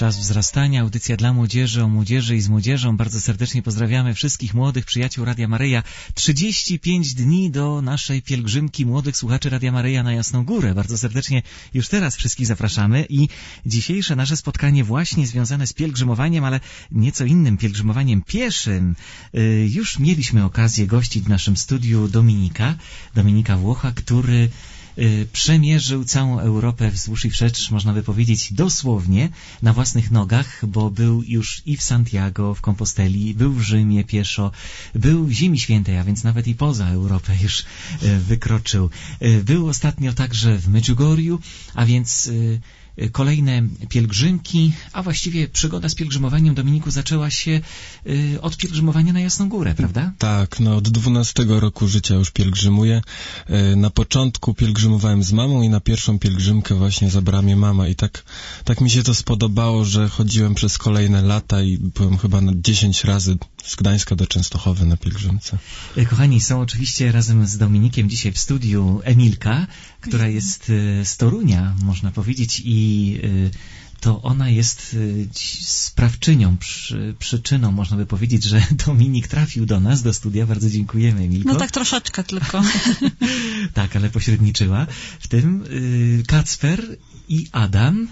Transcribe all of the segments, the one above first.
Czas wzrastania, audycja dla młodzieży, o młodzieży i z młodzieżą. Bardzo serdecznie pozdrawiamy wszystkich młodych przyjaciół Radia Maryja. 35 dni do naszej pielgrzymki młodych słuchaczy Radia Maryja na Jasną Górę. Bardzo serdecznie już teraz wszystkich zapraszamy i dzisiejsze nasze spotkanie właśnie związane z pielgrzymowaniem, ale nieco innym pielgrzymowaniem pieszym. Już mieliśmy okazję gościć w naszym studiu Dominika Włocha, który przemierzył całą Europę wzdłuż i wszerz, można by powiedzieć dosłownie, na własnych nogach, bo był już i w Santiago, w Komposteli, był w Rzymie pieszo, był w Ziemi Świętej, a więc nawet i poza Europę już wykroczył. Był ostatnio także w Medjugorju, a więc kolejne pielgrzymki, a właściwie przygoda z pielgrzymowaniem, Dominiku, zaczęła się od pielgrzymowania na Jasną Górę, prawda? Tak, od 12 roku życia już pielgrzymuję. Na początku pielgrzymowałem z mamą i na pierwszą pielgrzymkę właśnie zabrała mnie mama i tak mi się to spodobało, że chodziłem przez kolejne lata i byłem chyba 10 razy z Gdańska do Częstochowy na pielgrzymce. Kochani, są oczywiście razem z Dominikiem dzisiaj w studiu Emilka, która jest z Torunia, można powiedzieć, i to ona jest sprawczynią, przyczyną, można by powiedzieć, że Dominik trafił do nas, do studia. Bardzo dziękujemy, Emilko. No tak troszeczkę tylko. Tak, ale pośredniczyła. W tym Kacper i Adam.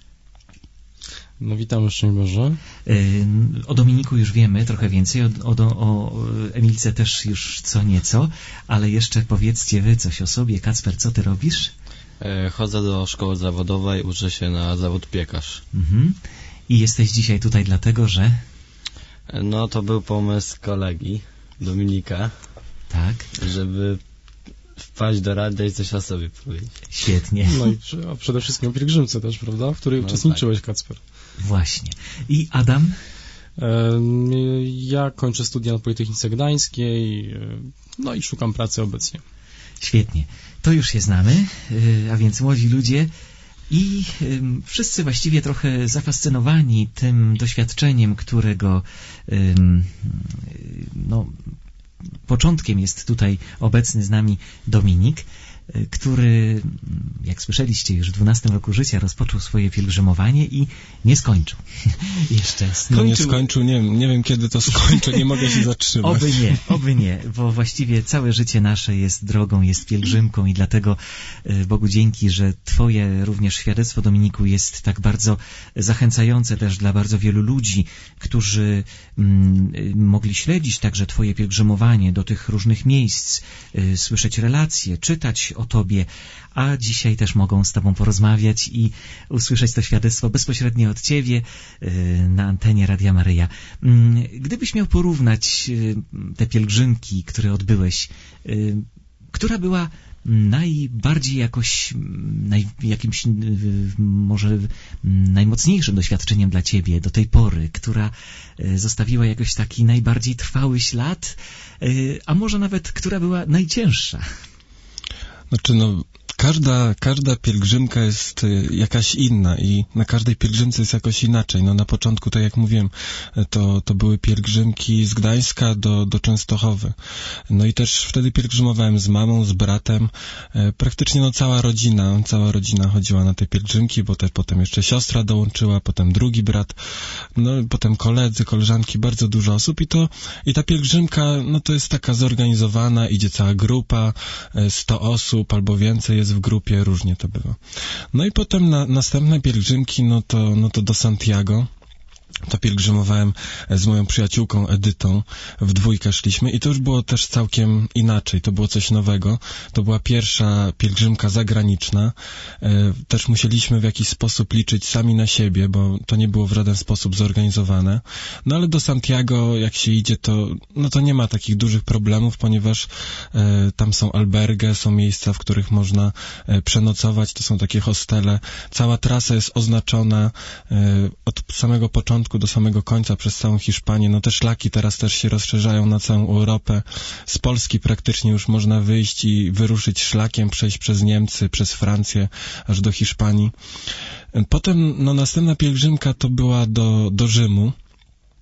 No witam, szczęść Boże. O Dominiku już wiemy trochę więcej, o Emilce też już co nieco, ale jeszcze powiedzcie wy coś o sobie. Kacper, co ty robisz? Chodzę do szkoły zawodowej, uczę się na zawód piekarz. I jesteś dzisiaj tutaj dlatego, że... No to był pomysł kolegi Dominika. Tak. Żeby wpaść do radia i coś o sobie powiedzieć. Świetnie. No i przede wszystkim o pielgrzymce też, prawda? W której uczestniczyłeś, tak. Kacper. Właśnie. I Adam? Ja kończę studia na Politechnice Gdańskiej, no i szukam pracy obecnie. Świetnie. To już się znamy, a więc młodzi ludzie i wszyscy właściwie trochę zafascynowani tym doświadczeniem, którego początkiem jest tutaj obecny z nami Dominik, który, jak słyszeliście, już w 12 roku życia rozpoczął swoje pielgrzymowanie i nie skończył. Jeszcze skończył. No nie skończył, nie wiem kiedy to skończę, nie mogę się zatrzymać. Oby nie, bo właściwie całe życie nasze jest drogą, jest pielgrzymką i dlatego Bogu dzięki, że twoje również świadectwo, Dominiku, jest tak bardzo zachęcające też dla bardzo wielu ludzi, którzy mogli śledzić także twoje pielgrzymowanie do tych różnych miejsc, słyszeć relacje, czytać o tobie, a dzisiaj też mogą z tobą porozmawiać i usłyszeć to świadectwo bezpośrednio od ciebie na antenie Radia Maryja. Gdybyś miał porównać te pielgrzymki, które odbyłeś, która była najbardziej jakimś może najmocniejszym doświadczeniem dla ciebie do tej pory, która zostawiła jakoś taki najbardziej trwały ślad, a może nawet która była najcięższa? Znaczy, każda pielgrzymka jest jakaś inna i na każdej pielgrzymce jest jakoś inaczej. Na początku, tak jak mówiłem, to były pielgrzymki z Gdańska do Częstochowy. No i też wtedy pielgrzymowałem z mamą, z bratem. Praktycznie cała rodzina chodziła na te pielgrzymki, bo potem jeszcze siostra dołączyła, potem drugi brat, potem koledzy, koleżanki, bardzo dużo osób i ta pielgrzymka, to jest taka zorganizowana, idzie cała grupa, 100 osób albo więcej jest w grupie, różnie to bywa. No i potem następne pielgrzymki, to do Santiago. To pielgrzymowałem z moją przyjaciółką Edytą, w dwójkę szliśmy i to już było też całkiem inaczej, to było coś nowego, to była pierwsza pielgrzymka zagraniczna, też musieliśmy w jakiś sposób liczyć sami na siebie, bo to nie było w żaden sposób zorganizowane, ale do Santiago jak się idzie, to nie ma takich dużych problemów, ponieważ tam są albergue, są miejsca, w których można przenocować, to są takie hostele, cała trasa jest oznaczona od samego początku do samego końca przez całą Hiszpanię. Te szlaki teraz też się rozszerzają na całą Europę. Z Polski praktycznie już można wyjść i wyruszyć szlakiem, przejść przez Niemcy, przez Francję, aż do Hiszpanii. Potem, następna pielgrzymka to była do Rzymu.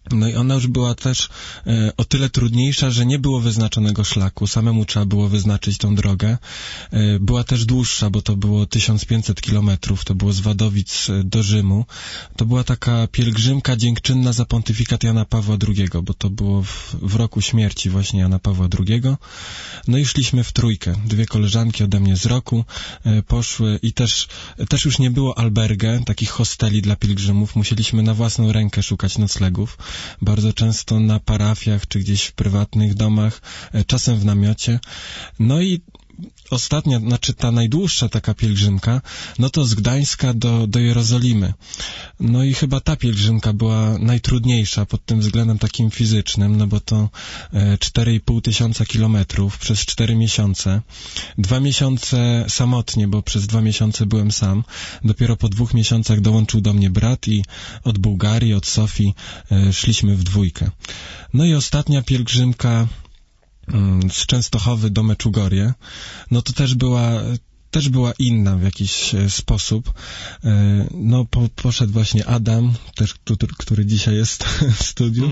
No i ona już była też o tyle trudniejsza, że nie było wyznaczonego szlaku, samemu trzeba było wyznaczyć tą drogę. Była też dłuższa, bo to było 1500 kilometrów, to było z Wadowic do Rzymu. To była taka pielgrzymka dziękczynna za pontyfikat Jana Pawła II, bo to było w roku śmierci właśnie Jana Pawła II. No i szliśmy w trójkę. 2 koleżanki ode mnie z roku poszły i też już nie było albergę, takich hosteli dla pielgrzymów. Musieliśmy na własną rękę szukać noclegów. Bardzo często na parafiach, czy gdzieś w prywatnych domach, czasem w namiocie. No i ostatnia, znaczy ta najdłuższa taka pielgrzymka, no to z Gdańska do Jerozolimy. No i chyba ta pielgrzymka była najtrudniejsza pod tym względem takim fizycznym, no bo to 4,5 tysiąca kilometrów przez 4 miesiące. 2 miesiące samotnie, bo przez 2 miesiące byłem sam. Dopiero po 2 miesiącach dołączył do mnie brat i od Bułgarii, od Sofii szliśmy w dwójkę. No i ostatnia pielgrzymka z Częstochowy do Meczugorje, no to też była inna w jakiś sposób. No poszedł właśnie Adam, też, który dzisiaj jest w studiu,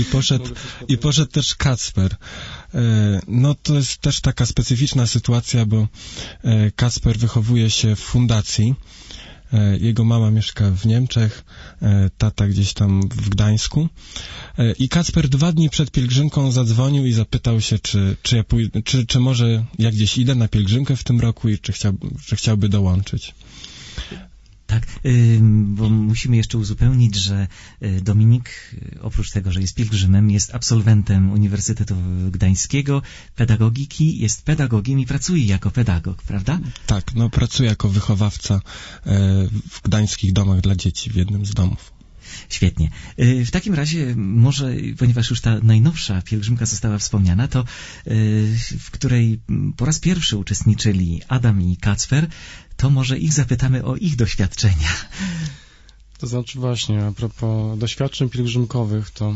i poszedł też Kacper. No to jest też taka specyficzna sytuacja, bo Kacper wychowuje się w fundacji. Jego mama mieszka w Niemczech, tata gdzieś tam w Gdańsku. I Kacper 2 dni przed pielgrzymką zadzwonił i zapytał się, czy może ja gdzieś idę na pielgrzymkę w tym roku i czy chciałby dołączyć. Tak, bo musimy jeszcze uzupełnić, że Dominik, oprócz tego, że jest pielgrzymem, jest absolwentem Uniwersytetu Gdańskiego, pedagogiki, jest pedagogiem i pracuje jako pedagog, prawda? Tak, no pracuję jako wychowawca w gdańskich domach dla dzieci, w jednym z domów. Świetnie. W takim razie może, ponieważ już ta najnowsza pielgrzymka została wspomniana, to w której po raz pierwszy uczestniczyli Adam i Kacper, to może ich zapytamy o ich doświadczenia. To znaczy właśnie, a propos doświadczeń pielgrzymkowych, to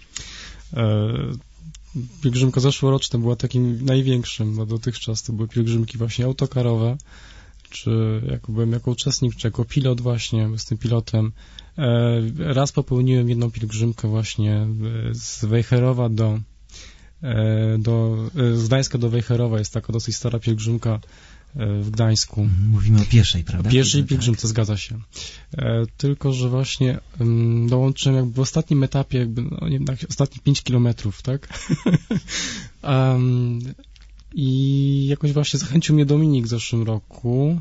pielgrzymka zeszłoroczna była takim największym, bo dotychczas to były pielgrzymki właśnie autokarowe, czy byłem jako uczestnik, czy jako pilot właśnie, z tym pilotem. Raz popełniłem jedną pielgrzymkę właśnie z Wejherowa z Gdańska do Wejherowa, jest taka dosyć stara pielgrzymka w Gdańsku. Mówimy o pieszej, prawda? Pieszej pielgrzymce, tak. Zgadza się. Tylko, że właśnie dołączyłem w ostatnim etapie, ostatnie 5 kilometrów, tak? I jakoś właśnie zachęcił mnie Dominik w zeszłym roku,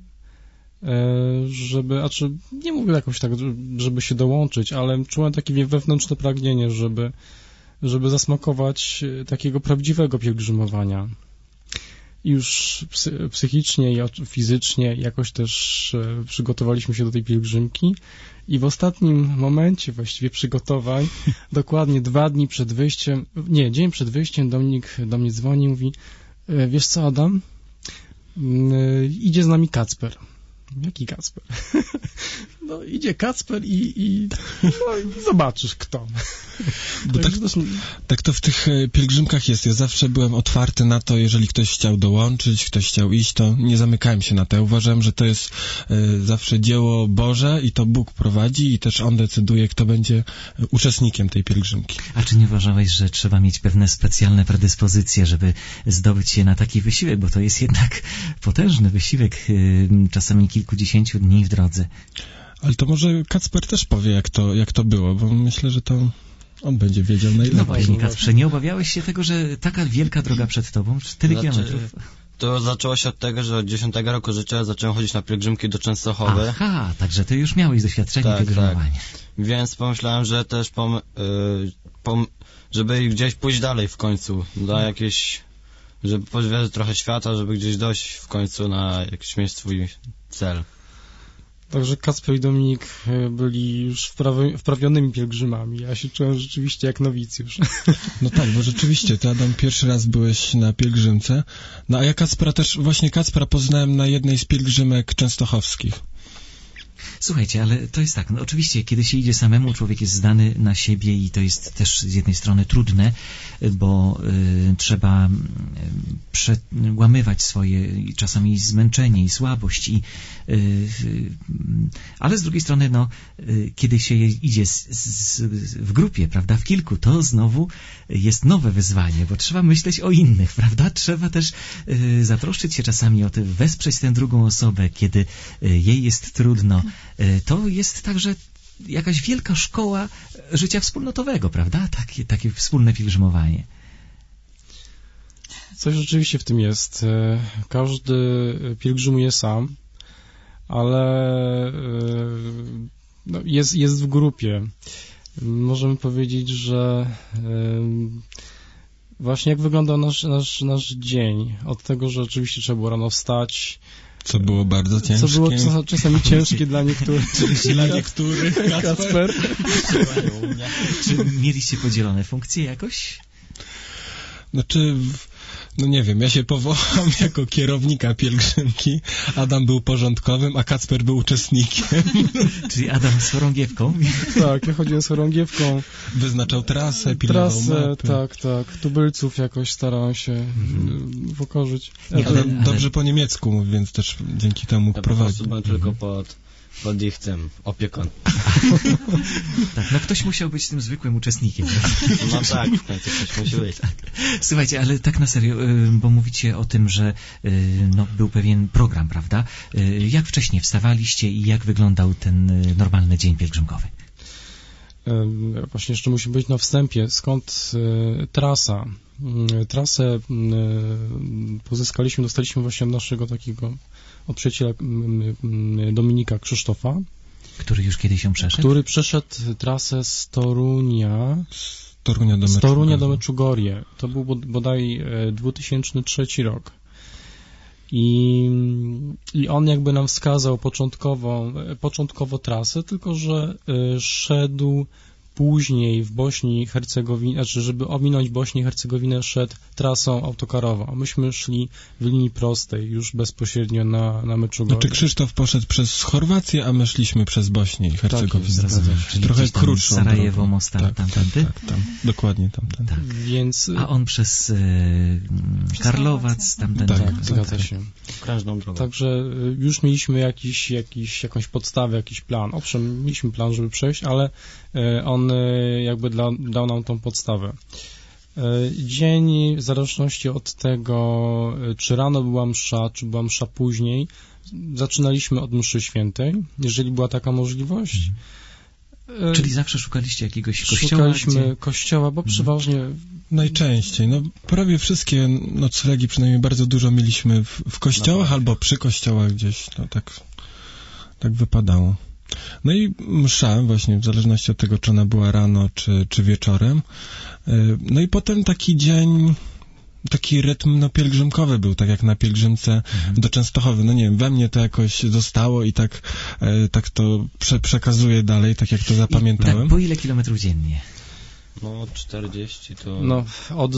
nie mówię jakoś tak, żeby się dołączyć, ale czułem takie wewnętrzne pragnienie, żeby zasmakować takiego prawdziwego pielgrzymowania. I już psychicznie i fizycznie jakoś też przygotowaliśmy się do tej pielgrzymki i w ostatnim momencie właściwie przygotowań, dokładnie 2 dni przed wyjściem, dzień przed wyjściem, Dominik do mnie dzwoni i mówi: wiesz co, Adam, idzie z nami Kacper. Jaki Kacper? No idzie Kacper i zobaczysz kto. Bo tak to w tych pielgrzymkach jest. Ja zawsze byłem otwarty na to, jeżeli ktoś chciał dołączyć, ktoś chciał iść, to nie zamykałem się na to. Ja uważam, że to jest zawsze dzieło Boże i to Bóg prowadzi i też On decyduje, kto będzie uczestnikiem tej pielgrzymki. A czy nie uważałeś, że trzeba mieć pewne specjalne predyspozycje, żeby zdobyć się na taki wysiłek, bo to jest jednak potężny wysiłek, czasami kilkudziesięciu dni w drodze. Ale to może Kacper też powie, jak to było, bo myślę, że to on będzie wiedział najlepiej. No właśnie, Kacprze, nie obawiałeś się tego, że taka wielka droga przed tobą, 4 kilometrów? To zaczęło się od tego, że od 10 roku życia zacząłem chodzić na pielgrzymki do Częstochowy. Aha, także ty już miałeś doświadczenie pielgrzymowania. Tak. Więc pomyślałem, że też żeby gdzieś pójść dalej w końcu, żeby pozwiedzać trochę świata, żeby gdzieś dojść w końcu mieć swój cel. Także Kacper i Dominik byli już wprawionymi pielgrzymami. Ja się czułem rzeczywiście jak nowicjusz. No tak, bo rzeczywiście, ty, Adam, pierwszy raz byłeś na pielgrzymce. No a ja Kacpra poznałem na jednej z pielgrzymek częstochowskich. Słuchajcie, ale to jest tak, no oczywiście, kiedy się idzie samemu, człowiek jest zdany na siebie i to jest też z jednej strony trudne, bo trzeba przełamywać swoje czasami zmęczenie i słabość, ale z drugiej strony, no, kiedy się idzie w grupie, prawda, w kilku, to znowu jest nowe wyzwanie, bo trzeba myśleć o innych, prawda? Trzeba też zatroszczyć się czasami o to, wesprzeć tę drugą osobę, kiedy jej jest trudno. To jest także jakaś wielka szkoła życia wspólnotowego, prawda? Takie wspólne pielgrzymowanie. Coś rzeczywiście w tym jest. Każdy pielgrzymuje sam, ale no, jest w grupie. Możemy powiedzieć, że właśnie jak wyglądał nasz dzień. Od tego, że oczywiście trzeba było rano wstać. Co było bardzo ciężkie. Co było czasami ciężkie dla niektórych. Dla niektórych, Kacper. Czy mieliście podzielone funkcje jakoś? Znaczy, no nie wiem, ja się powołam jako kierownika pielgrzymki, Adam był porządkowym, a Kacper był uczestnikiem. Czyli Adam z chorągiewką? Tak, ja chodziłem z chorągiewką. Wyznaczał trasę, pilnował mapy. Tak. Tubylców jakoś starałem się pokorzyć. Ale dobrze po niemiecku mówi, więc też dzięki temu mógł prowadzić. Ja po prostu byłem tylko pod ich tym opiekon. Tak, no ktoś musiał być tym zwykłym uczestnikiem. No tak, w końcu ktoś musi być. Słuchajcie, ale tak na serio, bo mówicie o tym, że no, był pewien program, prawda? Jak wcześniej wstawaliście i jak wyglądał ten normalny dzień pielgrzymkowy? Właśnie jeszcze musi być na wstępie. Skąd trasa? Trasę dostaliśmy właśnie od naszego takiego od przyjaciela Dominika Krzysztofa. Który już kiedyś ją przeszedł? Który przeszedł trasę z Torunia do Meczugorje. To był bodaj 2003 rok. I on jakby nam wskazał początkowo trasę, tylko że szedł później w Bośni i Hercegowinie, znaczy żeby ominąć Bośnię i Hercegowinę, szedł trasą autokarową, a myśmy szli w linii prostej, już bezpośrednio na Meczugorje. Znaczy Krzysztof poszedł przez Chorwację, a my szliśmy przez Bośnię i Hercegowinę. Tak, trochę krótszą Sarajewo, Mostar, tak, tamtędy? Tak, dokładnie tamtędy. Tak. Więc... A on przez Karlowac, tamtędy. Tak, zgadza się. Krężną drogą. Także już mieliśmy jakąś podstawę, jakiś plan. Owszem, mieliśmy plan, żeby przejść, ale on jakby dał nam tą podstawę. Dzień, w zależności od tego, czy rano była msza, czy była msza później, zaczynaliśmy od mszy świętej, jeżeli była taka możliwość. Czyli zawsze szukaliście jakiegoś kościoła? Szukaliśmy kościoła, bo przeważnie... Najczęściej. No, prawie wszystkie noclegi, przynajmniej bardzo dużo mieliśmy w kościołach albo przy kościołach gdzieś. No, tak wypadało. No i msza właśnie, w zależności od tego, czy ona była rano, czy wieczorem. No i potem taki dzień, taki rytm pielgrzymkowy był, tak jak na pielgrzymce do Częstochowy. No nie wiem, we mnie to jakoś zostało i tak to przekazuję dalej, tak jak to zapamiętałem. Tak, po ile kilometrów dziennie? No 40 to... No od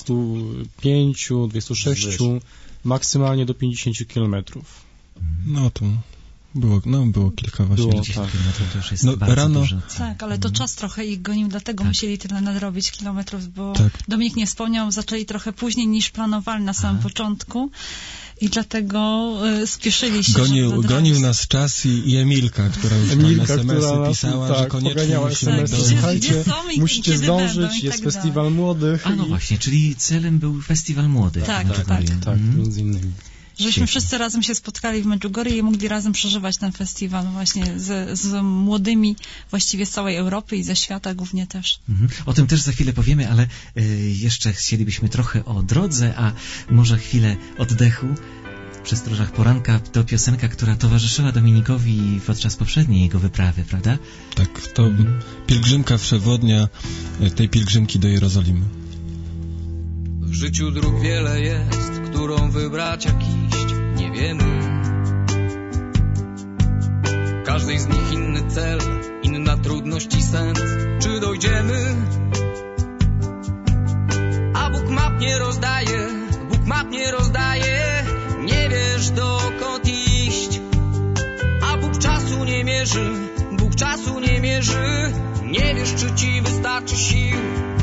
25, 26, maksymalnie do 50 kilometrów. No to... Było kilka właśnie. Tak. To już jest bardzo rano... dużo. Tak, ale to czas trochę ich gonił, dlatego musieli tyle nadrobić kilometrów, bo tak. Dominik nie wspomniał, zaczęli trochę później niż planowali na samym początku i dlatego spieszyli się. Gonił nas czas i Emilka, która już nam SMS-y pisała, że koniecznie musimy słuchajcie, musicie zdążyć, jest festiwal młodych. A no właśnie, czyli celem był festiwal młodych. Tak, między innymi. Żeśmy wszyscy razem się spotkali w Medjugorje i mogli razem przeżywać ten festiwal właśnie z młodymi właściwie z całej Europy i ze świata głównie też. O tym też za chwilę powiemy, ale jeszcze chcielibyśmy trochę o drodze, a może chwilę oddechu. W Przestróżach Poranka to piosenka, która towarzyszyła Dominikowi podczas poprzedniej jego wyprawy, prawda? Tak, to pielgrzymka przewodnia tej pielgrzymki do Jerozolimy. W życiu dróg wiele jest, którą wybrać, jak iść, nie wiemy. W każdej z nich inny cel, inna trudność i sens. Czy dojdziemy? A Bóg map nie rozdaje, nie wiesz dokąd iść. A Bóg czasu nie mierzy. mierzy, Bóg czasu nie mierzy. Nie wiesz, czy ci wystarczy sił.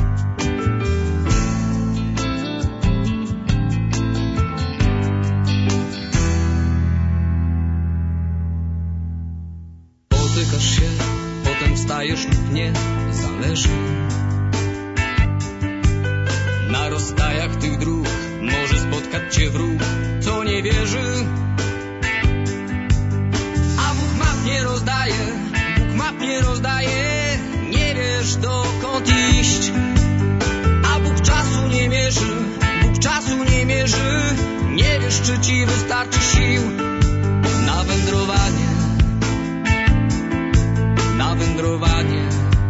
Potykasz się, potem wstajesz lub nie, zależy. Na rozstajach tych dróg może spotkać cię wróg, co nie wierzy. A Bóg map nie rozdaje, Bóg map nie rozdaje. Nie wiesz, dokąd iść. A Bóg czasu nie mierzy, Bóg czasu nie mierzy. Nie wiesz, czy ci wystarczy sił na wędrowanie, na wędrowanie.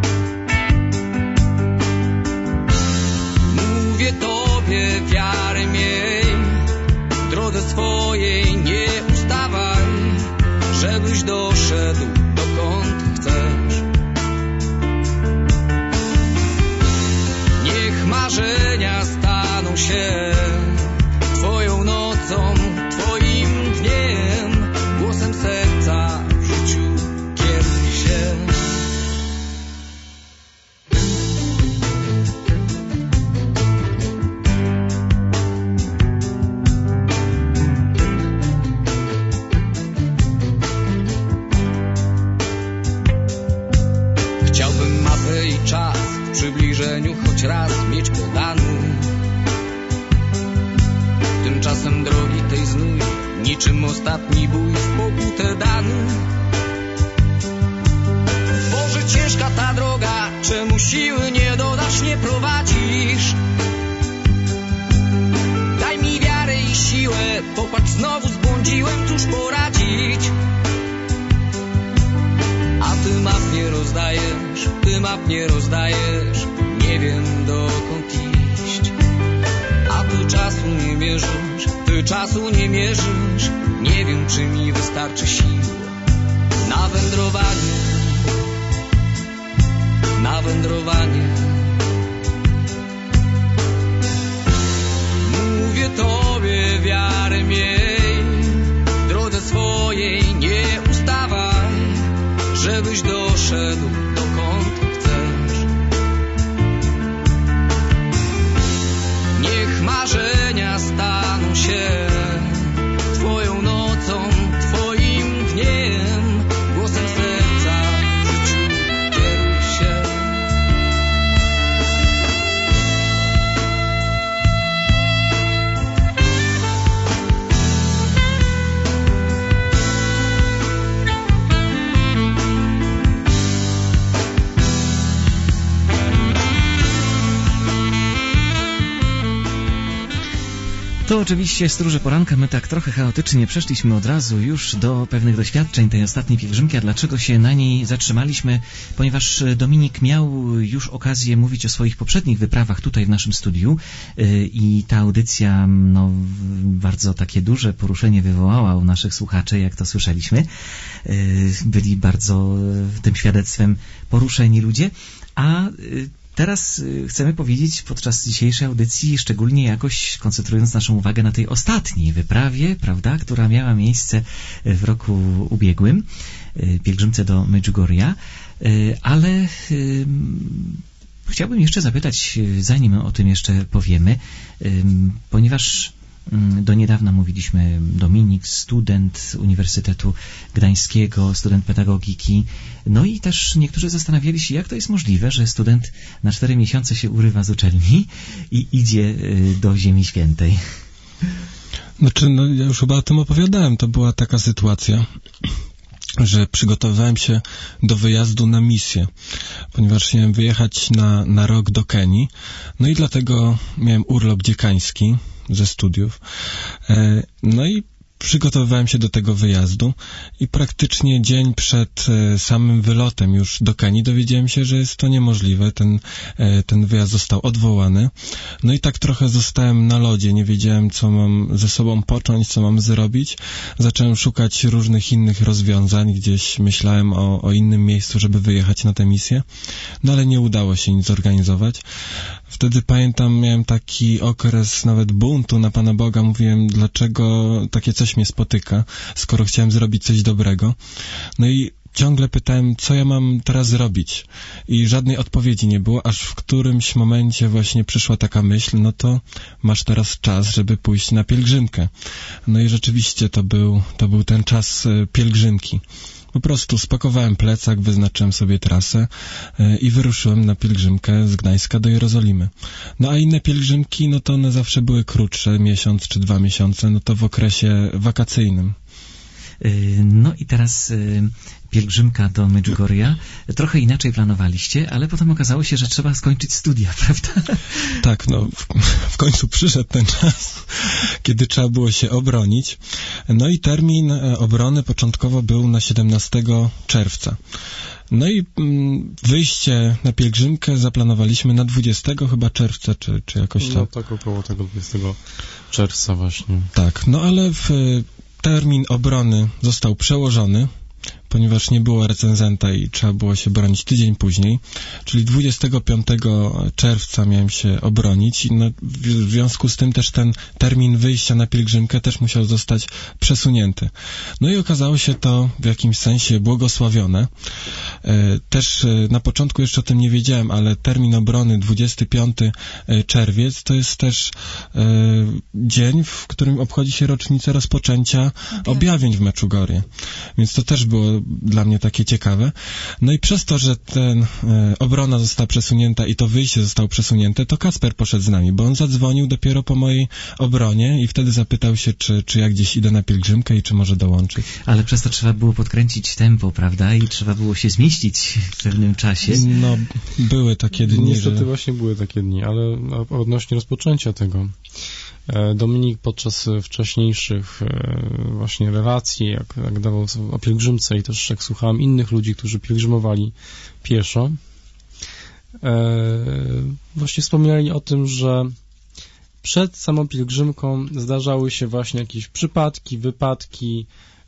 Mówię tobie, wiarę miej, w drodze swojej nie ustawaj, żebyś doszedł dokąd chcesz. Niech marzenia staną się twoją nocą, twoim dniem, głosem serca w życiu kieruj się. Chciałbym mapę i czas w przybliżeniu choć raz mieć podany. Tymczasem drogi tej znój, niczym ostatni bój w pokutę dany. Boże, ciężka ta droga, czemu siły nie dodasz, nie prowadzisz? Daj mi wiarę i siłę, popatrz, znowu zbłądziłem, cóż poradzić? A ty map nie rozdajesz, ty map nie rozdajesz, nie wiem dokąd iść. A ty czasu nie mierzysz, ty czasu nie mierzysz, nie wiem, czy mi wystarczy sił na wędrowanie, na wędrowanie. Mówię tobie, wiarę miej, w drodze swojej nie ustawaj, żebyś doszedł dokąd chcesz. Niech marzenia staną się twoją nocą, twoim dniem, głosem serca w życiu kieruj się. To oczywiście Stróże Poranka. My tak trochę chaotycznie przeszliśmy od razu już do pewnych doświadczeń tej ostatniej pielgrzymki. A dlaczego się na niej zatrzymaliśmy? Ponieważ Dominik miał już okazję mówić o swoich poprzednich wyprawach tutaj w naszym studiu i ta audycja bardzo takie duże poruszenie wywołała u naszych słuchaczy, jak to słyszeliśmy. Byli bardzo tym świadectwem poruszeni ludzie. A teraz chcemy powiedzieć podczas dzisiejszej audycji, szczególnie jakoś koncentrując naszą uwagę na tej ostatniej wyprawie, prawda, która miała miejsce w roku ubiegłym, pielgrzymce do Medjugorja, ale chciałbym jeszcze zapytać, zanim o tym jeszcze powiemy, ponieważ do niedawna mówiliśmy, Dominik, student Uniwersytetu Gdańskiego, student pedagogiki, no i też niektórzy zastanawiali się, jak to jest możliwe, że student na 4 miesiące się urywa z uczelni i idzie do Ziemi Świętej. Znaczy, ja już chyba o tym opowiadałem, to była taka sytuacja, że przygotowywałem się do wyjazdu na misję, ponieważ miałem wyjechać na rok do Kenii, no i dlatego miałem urlop dziekański ze studiów. No i przygotowywałem się do tego wyjazdu i praktycznie dzień przed samym wylotem już do Kenii dowiedziałem się, że jest to niemożliwe. Ten wyjazd został odwołany. No i tak trochę zostałem na lodzie. Nie wiedziałem, co mam ze sobą począć, co mam zrobić. Zacząłem szukać różnych innych rozwiązań. Gdzieś myślałem o innym miejscu, żeby wyjechać na tę misję. No ale nie udało się nic zorganizować. Wtedy pamiętam, miałem taki okres nawet buntu na Pana Boga. Mówiłem, dlaczego takie coś mnie spotyka, skoro chciałem zrobić coś dobrego. No i ciągle pytałem, co ja mam teraz zrobić i żadnej odpowiedzi nie było, aż w którymś momencie właśnie przyszła taka myśl, no to masz teraz czas, żeby pójść na pielgrzymkę. No i rzeczywiście to był ten czas pielgrzymki. Po prostu spakowałem plecak, wyznaczyłem sobie trasę i wyruszyłem na pielgrzymkę z Gdańska do Jerozolimy. No a inne pielgrzymki, no to one zawsze były krótsze, miesiąc czy 2 miesiące, no to w okresie wakacyjnym. No i teraz pielgrzymka do Medjugorja. Trochę inaczej planowaliście, ale potem okazało się, że trzeba skończyć studia, prawda? Tak, no w końcu przyszedł ten czas, kiedy trzeba było się obronić. No i termin obrony początkowo był na 17 czerwca. No i wyjście na pielgrzymkę zaplanowaliśmy na 20 chyba czerwca, czy jakoś tam. No tak, około tego 20 czerwca właśnie. Tak, no ale termin obrony został przełożony, ponieważ nie było recenzenta i trzeba było się bronić tydzień później, czyli 25 czerwca miałem się obronić i no, w związku z tym też ten termin wyjścia na pielgrzymkę też musiał zostać przesunięty. No i okazało się to w jakimś sensie błogosławione. Też na początku jeszcze o tym nie wiedziałem, ale termin obrony 25 czerwiec to jest też dzień, w którym obchodzi się rocznicę rozpoczęcia objawień w Medjugorje. Więc to też było dla mnie takie ciekawe. No i przez to, że ten obrona została przesunięta i to wyjście zostało przesunięte, to Kacper poszedł z nami, bo on zadzwonił dopiero po mojej obronie i wtedy zapytał się, czy ja gdzieś idę na pielgrzymkę i czy może dołączyć. Ale przez to trzeba było podkręcić tempo, prawda? I trzeba było się zmieścić w pewnym czasie. No, były takie dni, Niestety właśnie były takie dni, ale odnośnie rozpoczęcia tego. Dominik podczas wcześniejszych właśnie relacji, jak dawał o pielgrzymce i też jak słuchałem innych ludzi, którzy pielgrzymowali pieszo, właśnie wspominali o tym, że przed samą pielgrzymką zdarzały się właśnie jakieś przypadki, wypadki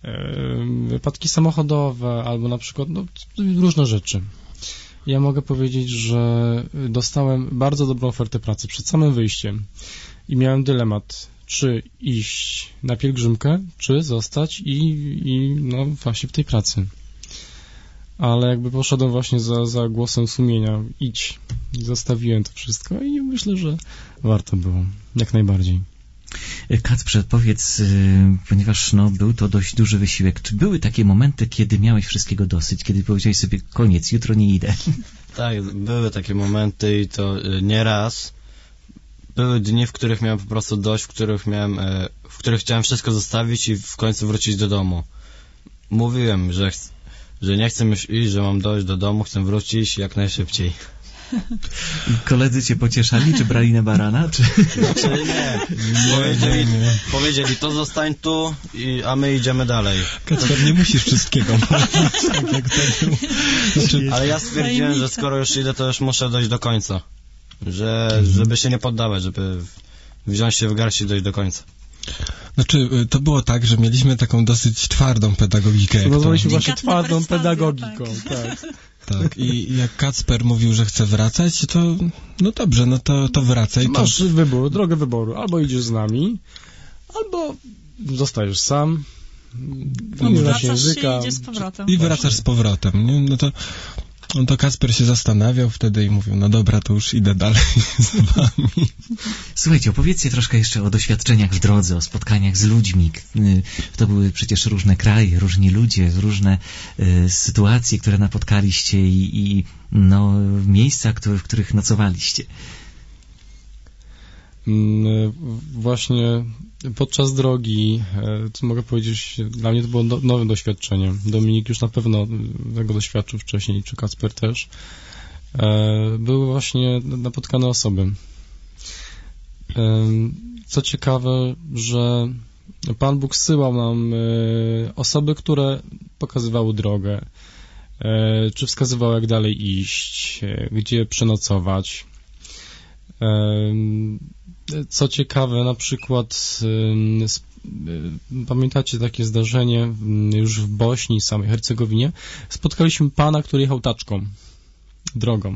samochodowe albo na przykład różne rzeczy. Ja mogę powiedzieć, że dostałem bardzo dobrą ofertę pracy przed samym wyjściem. I miałem dylemat, czy iść na pielgrzymkę, czy zostać i no właśnie w tej pracy. Ale jakby poszedłem właśnie za głosem sumienia, idź. I zostawiłem to wszystko i myślę, że warto było, jak najbardziej. Kacprze, powiedz, ponieważ był to dość duży wysiłek, czy były takie momenty, kiedy miałeś wszystkiego dosyć, kiedy powiedziałeś sobie, koniec, jutro nie idę? Tak, były takie momenty i to nie raz. Były dni, w których miałem po prostu dość, w których chciałem wszystko zostawić i w końcu wrócić do domu. Mówiłem, że nie chcę już iść, że mam dojść do domu, chcę wrócić jak najszybciej. Koledzy cię pocieszali, czy brali na barana? Czy... Znaczy nie. Powiedzieli, to zostań tu, a my idziemy dalej. Kacper, nie musisz wszystkiego. Tak jak to było. Ale ja stwierdziłem, że skoro już idę, to już muszę dojść do końca. Żeby się nie poddawać, żeby wziąć się w garść i dojść do końca. Znaczy, to było tak, że mieliśmy taką dosyć twardą pedagogikę. Nazwaliśmy właśnie twardą pedagogiką, tak. Tak, i jak Kacper mówił, że chce wracać, to no dobrze, no to wracaj. Masz wybór, drogę wyboru. Albo idziesz z nami, albo zostajesz sam. Wracasz języka, i idziesz z powrotem. I wracasz z powrotem. Nie? No to Kacper się zastanawiał wtedy i mówił, no dobra, to już idę dalej z wami. Słuchajcie, opowiedzcie troszkę jeszcze o doświadczeniach w drodze, o spotkaniach z ludźmi. To były przecież różne kraje, różni ludzie, różne sytuacje, które napotkaliście i miejsca, w których nocowaliście. Właśnie podczas drogi, co mogę powiedzieć, dla mnie to było nowe doświadczenie. Dominik już na pewno tego doświadczył wcześniej, czy Kacper też. Były właśnie napotkane osoby. Co ciekawe, że Pan Bóg zsyłał nam osoby, które pokazywały drogę, czy wskazywały, jak dalej iść, gdzie przenocować. Co ciekawe, na przykład pamiętacie takie zdarzenie już w Bośni, samej Hercegowinie, spotkaliśmy pana, który jechał taczką, drogą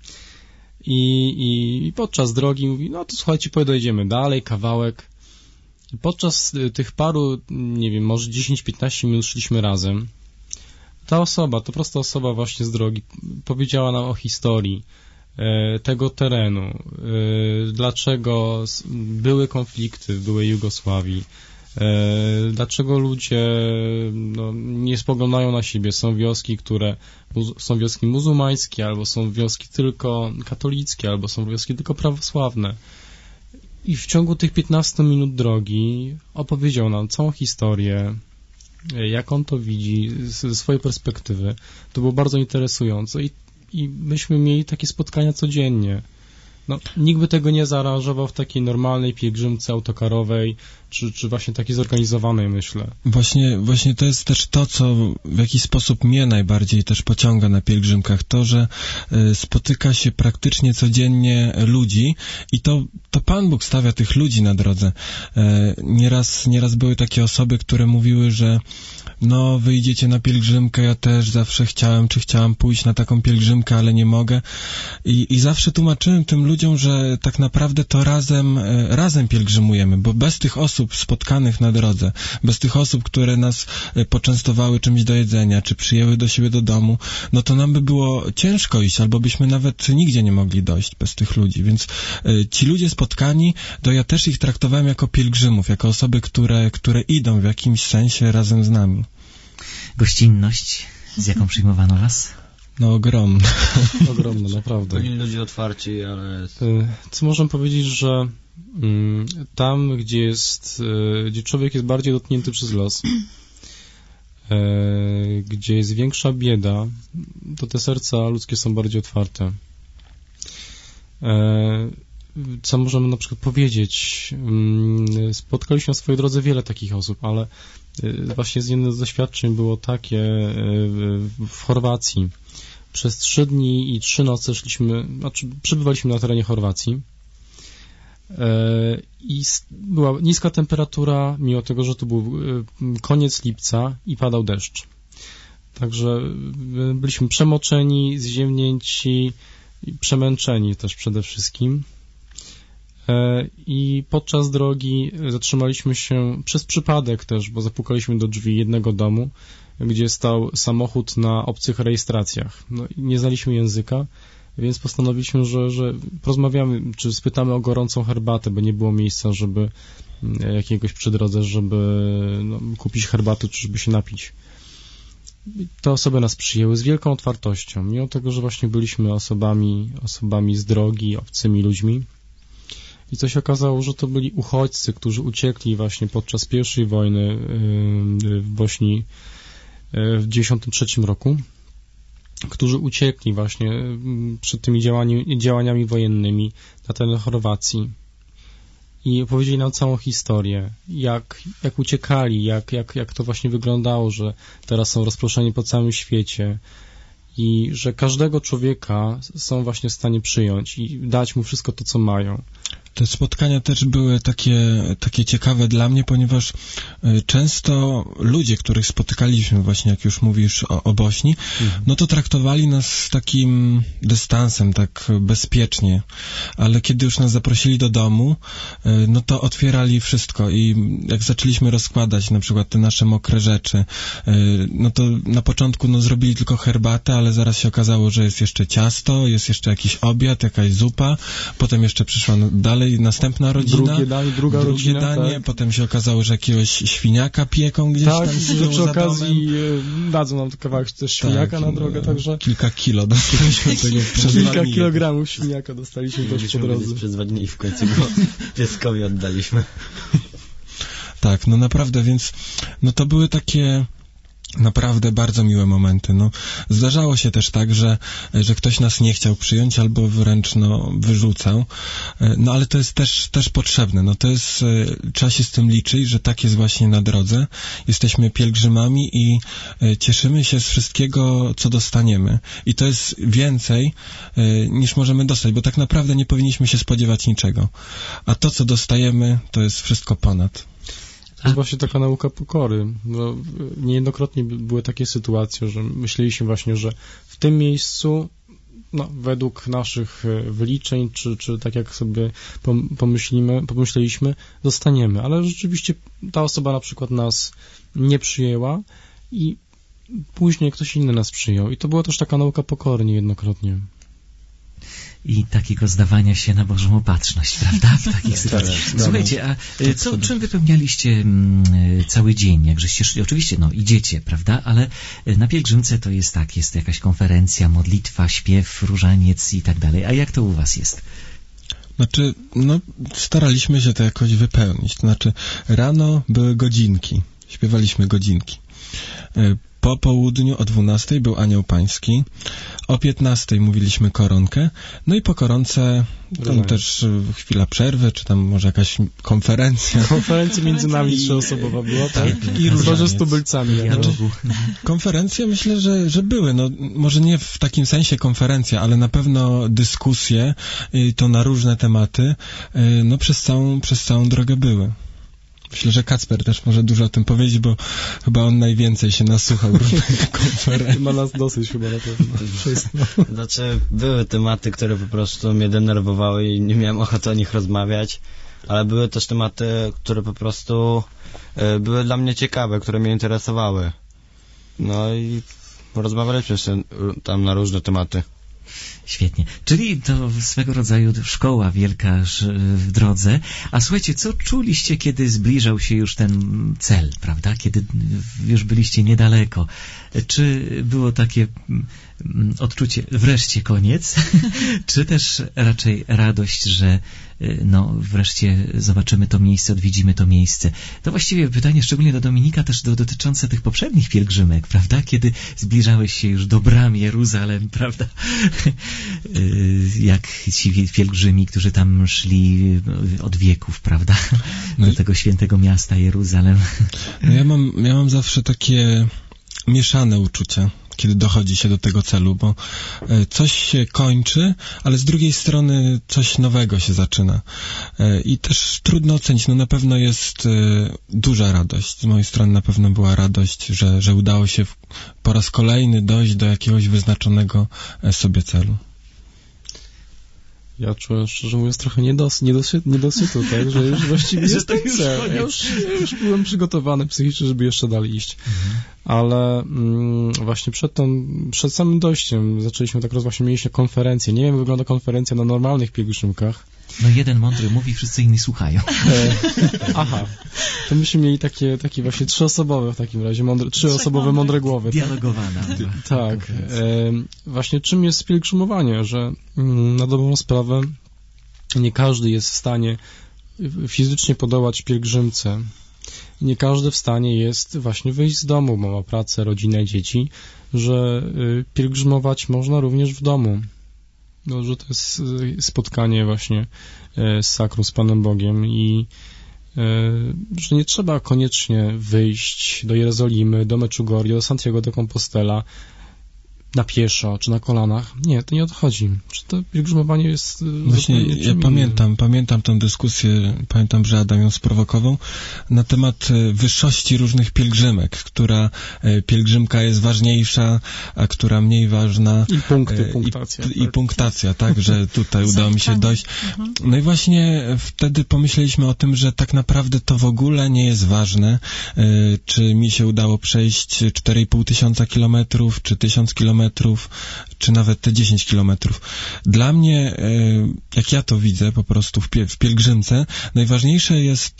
i podczas drogi mówi, no to słuchajcie, pojedziemy dalej, kawałek. Podczas tych paru, nie wiem, może 10-15 minut szliśmy razem, ta prosta osoba właśnie z drogi powiedziała nam o historii tego terenu, dlaczego były konflikty w byłej Jugosławii, dlaczego ludzie nie spoglądają na siebie. Są wioski, są wioski muzułmańskie, albo są wioski tylko katolickie, albo są wioski tylko prawosławne. I w ciągu tych 15 minut drogi opowiedział nam całą historię, jak on to widzi ze swojej perspektywy. To było bardzo interesujące i myśmy mieli takie spotkania codziennie. Nikt by tego nie zaaranżował w takiej normalnej pielgrzymce autokarowej, czy właśnie takiej zorganizowanej, myślę. Właśnie to jest też to, co w jakiś sposób mnie najbardziej też pociąga na pielgrzymkach, to, że spotyka się praktycznie codziennie ludzi i to Pan Bóg stawia tych ludzi na drodze. Nieraz były takie osoby, które mówiły, że wy idziecie na pielgrzymkę, ja też zawsze chciałam pójść na taką pielgrzymkę, ale nie mogę. I zawsze tłumaczyłem tym ludziom, że tak naprawdę to razem pielgrzymujemy, bo bez tych osób spotkanych na drodze, bez tych osób, które nas poczęstowały czymś do jedzenia, czy przyjęły do siebie do domu, to nam by było ciężko iść, albo byśmy nawet nigdzie nie mogli dojść bez tych ludzi. Więc ci ludzie spotkani, to ja też ich traktowałem jako pielgrzymów, jako osoby, które idą w jakimś sensie razem z nami. Gościnność, z jaką przyjmowano was? Ogromna. Ogromna, naprawdę. Byli ludzie otwarci, ale... Co możemy powiedzieć, że tam, gdzie człowiek jest bardziej dotknięty przez los, gdzie jest większa bieda, to te serca ludzkie są bardziej otwarte. Co możemy na przykład powiedzieć? Spotkaliśmy na swojej drodze wiele takich osób, ale właśnie jedno z doświadczeń było takie w Chorwacji. Przez 3 dni i 3 noce przebywaliśmy na terenie Chorwacji i była niska temperatura, mimo tego, że to był koniec lipca i padał deszcz. Także byliśmy przemoczeni, zziębnięci i przemęczeni też przede wszystkim. I podczas drogi zatrzymaliśmy się przez przypadek też, bo zapukaliśmy do drzwi jednego domu, gdzie stał samochód na obcych rejestracjach. Nie znaliśmy języka, więc postanowiliśmy, że porozmawiamy, czy spytamy o gorącą herbatę, bo nie było miejsca, żeby jakiegoś przy drodze, żeby kupić herbaty, czy żeby się napić. Te osoby nas przyjęły z wielką otwartością, mimo tego, że właśnie byliśmy osobami z drogi, obcymi ludźmi. I co się okazało, że to byli uchodźcy, którzy uciekli właśnie podczas I wojny w Bośni w 1993 roku, którzy uciekli właśnie przed tymi działaniami wojennymi na teren Chorwacji i opowiedzieli nam całą historię, jak uciekali, jak to właśnie wyglądało, że teraz są rozproszeni po całym świecie i że każdego człowieka są właśnie w stanie przyjąć i dać mu wszystko to, co mają. Te spotkania też były takie ciekawe dla mnie, ponieważ często ludzie, których spotykaliśmy właśnie, jak już mówisz o Bośni, to traktowali nas z takim dystansem, tak bezpiecznie, ale kiedy już nas zaprosili do domu, to otwierali wszystko i jak zaczęliśmy rozkładać na przykład te nasze mokre rzeczy, to na początku zrobili tylko herbatę, ale zaraz się okazało, że jest jeszcze ciasto, jest jeszcze jakiś obiad, jakaś zupa, potem jeszcze przyszła dalej następna rodzina, drugie rodzina, danie, tak. Potem się okazało, że jakiegoś świniaka pieką gdzieś tam że przy okazji dadzą nam kawałek też świniaka na drogę, także kilka kilo dostaliśmy tego przez kilka kilogramów świniaka dostaliśmy też po drodze. Przez 2 dni w końcu go pieskowi oddaliśmy. Tak, naprawdę, więc to były takie naprawdę bardzo miłe momenty. Zdarzało się też tak, że ktoś nas nie chciał przyjąć albo wręcz wyrzucał, ale to jest też potrzebne. Trzeba się z tym liczyć, że tak jest właśnie na drodze. Jesteśmy pielgrzymami i cieszymy się z wszystkiego, co dostaniemy. I to jest więcej niż możemy dostać, bo tak naprawdę nie powinniśmy się spodziewać niczego. A to, co dostajemy, to jest wszystko ponad. To jest właśnie taka nauka pokory. Niejednokrotnie były takie sytuacje, że myśleliśmy właśnie, że w tym miejscu, według naszych wyliczeń, czy tak jak sobie pomyśleliśmy, zostaniemy. Ale rzeczywiście ta osoba na przykład nas nie przyjęła i później ktoś inny nas przyjął. I to była też taka nauka pokory niejednokrotnie. I takiego zdawania się na Bożą opatrzność, prawda? W takich sytuacjach. Słuchajcie, a czym wypełnialiście cały dzień? Jak żeście szli? Oczywiście, idziecie, prawda? Ale na pielgrzymce to jest tak, jest jakaś konferencja, modlitwa, śpiew, różaniec i tak dalej. A jak to u was jest? Znaczy, staraliśmy się to jakoś wypełnić. To znaczy, rano były godzinki. Śpiewaliśmy godzinki. Po południu o 12 był Anioł Pański, o 15 mówiliśmy koronkę, i po koronce tam też chwila przerwy, czy tam może jakaś konferencja. Konferencja między nami trzyosobowa była, tak? I różne z tubylcami. Konferencje myślę, że były, może nie w takim sensie konferencja, ale na pewno dyskusje, to na różne tematy, przez całą drogę były. Myślę, że Kacper też może dużo o tym powiedzieć, bo chyba on najwięcej się nasłuchał różnych konferencji. Ma nas dosyć chyba na pewno. Znaczy, były tematy, które po prostu mnie denerwowały i nie miałem ochoty o nich rozmawiać, ale były też tematy, które po prostu były dla mnie ciekawe, które mnie interesowały. I rozmawialiśmy się tam na różne tematy. Świetnie. Czyli to swego rodzaju szkoła wielka w drodze. A słuchajcie, co czuliście, kiedy zbliżał się już ten cel, prawda? Kiedy już byliście niedaleko. Czy było takie odczucie wreszcie koniec? Czy też raczej radość, że wreszcie zobaczymy to miejsce, odwiedzimy to miejsce? To właściwie pytanie szczególnie do Dominika, też dotyczące tych poprzednich pielgrzymek, prawda? Kiedy zbliżałeś się już do bram Jeruzalem, prawda? Jak ci pielgrzymi, którzy tam szli od wieków, prawda? Do tego świętego miasta Jeruzalem. Ja mam zawsze takie mieszane uczucia, kiedy dochodzi się do tego celu, bo coś się kończy, ale z drugiej strony coś nowego się zaczyna. I też trudno ocenić, na pewno jest duża radość. Z mojej strony na pewno była radość, że udało się po raz kolejny dojść do jakiegoś wyznaczonego sobie celu. Ja czułem, szczerze mówiąc, trochę niedosytu, tak, że już właściwie jest to już cel. Ja już byłem przygotowany psychicznie, żeby jeszcze dalej iść. Ale właśnie przed samym dojściem zaczęliśmy tak mieliśmy konferencję. Nie wiem, jak wygląda konferencja na normalnych pielgrzymkach. Jeden mądry mówi, wszyscy inni słuchają. Aha. To myśmy mieli takie właśnie trzyosobowe w takim razie, trzyosobowe mądre głowy. Dialogowana. Tak. Właśnie czym jest pielgrzymowanie, że na dobrą sprawę nie każdy jest w stanie fizycznie podołać pielgrzymce. Nie każdy w stanie jest właśnie wyjść z domu, bo ma pracę, rodzinę, dzieci, że pielgrzymować można również w domu. Że to jest spotkanie właśnie z Sakrum, z Panem Bogiem i że nie trzeba koniecznie wyjść do Jerozolimy, do Meczugorii, do Santiago de Compostela na pieszo, czy na kolanach. Nie, to nie odchodzi. Że to pielgrzymowanie jest właśnie, ja pamiętam tę dyskusję, pamiętam, że Adam ją sprowokował, na temat wyższości różnych pielgrzymek, która pielgrzymka jest ważniejsza, a która mniej ważna. I punktacja. I punktacja, tak, że tutaj udało mi się dojść. I właśnie wtedy pomyśleliśmy o tym, że tak naprawdę to w ogóle nie jest ważne, czy mi się udało przejść 4,5 kilometrów, czy 1000 kilometrów, czy nawet te 10 kilometrów. Dla mnie, jak ja to widzę po prostu w pielgrzymce, najważniejsze jest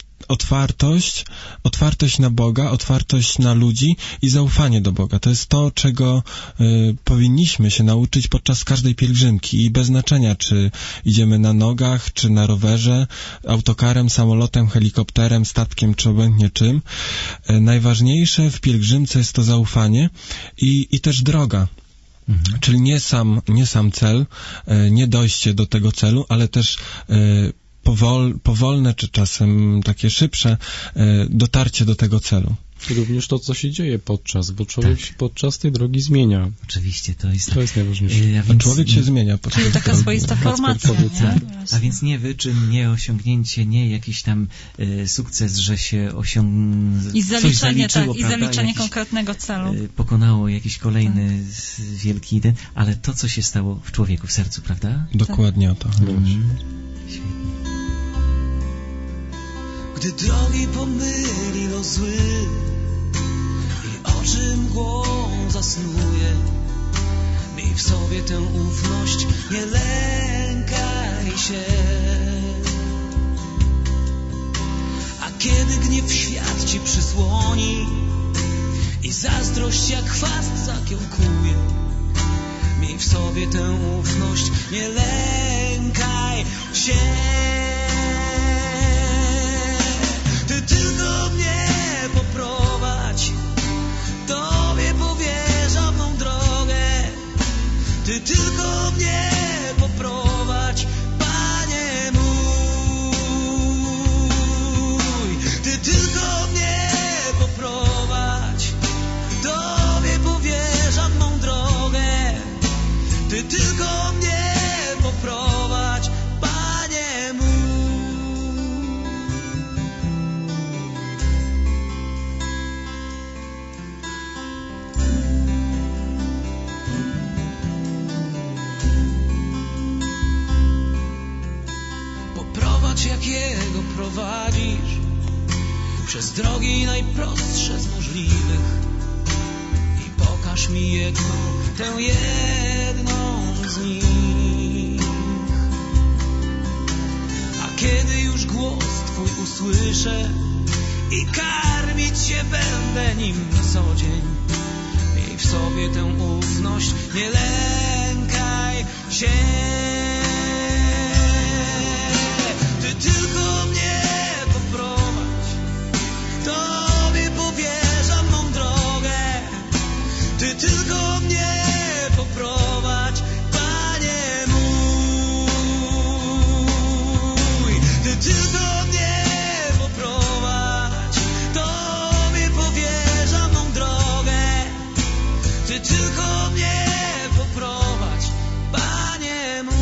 otwartość na Boga, otwartość na ludzi i zaufanie do Boga. To jest to, czego powinniśmy się nauczyć podczas każdej pielgrzymki i bez znaczenia, czy idziemy na nogach, czy na rowerze, autokarem, samolotem, helikopterem, statkiem, czy obojętnie czym. Najważniejsze w pielgrzymce jest to zaufanie i też droga. Czyli nie sam cel, nie dojście do tego celu, ale też powolne, czy czasem takie szybsze dotarcie do tego celu. I również to, co się dzieje bo człowiek się podczas tej drogi zmienia. Oczywiście, to jest najważniejsze. A człowiek się zmienia podczas Czyli taka swoista formacja. A więc nie wyczyn, nie osiągnięcie, nie jakiś tam sukces, że się I zaliczenie konkretnego celu. Pokonało jakiś kolejny wielki ten, ale to, co się stało w człowieku, w sercu, prawda? Dokładnie o to. Świetnie. Gdy drogi pomyli los zły i oczy mgłą zasnuje. Miej w sobie tę ufność, nie lękaj się. A kiedy gniew świat ci przysłoni i zazdrość jak chwast zakiełkuje, miej w sobie tę ufność, nie lękaj się. Ty tylko mnie poprowadź, Tobie powierzam mą drogę. Ty tylko mnie poprowadź, Panie mój. Ty tylko mnie poprowadź, Tobie powierzam mą drogę. Ty tylko mnie poprowadź, Panie mój. Poprowadź, jak Jego prowadzisz, przez drogi najprostsze z możliwych i pokaż mi jedną, tę jedną z nich. A kiedy już głos Twój usłyszę i karmić się będę nim co dzień, miej w sobie tę ufność, nie lękaj się. Ty tylko mnie poprowadź, Tobie powierzam mą drogę. Ty tylko mnie poprowadź, Panie mój. Ty tylko mnie poprowadź, Tobie powierzam mą drogę. Ty tylko mnie poprowadź, Panie mój.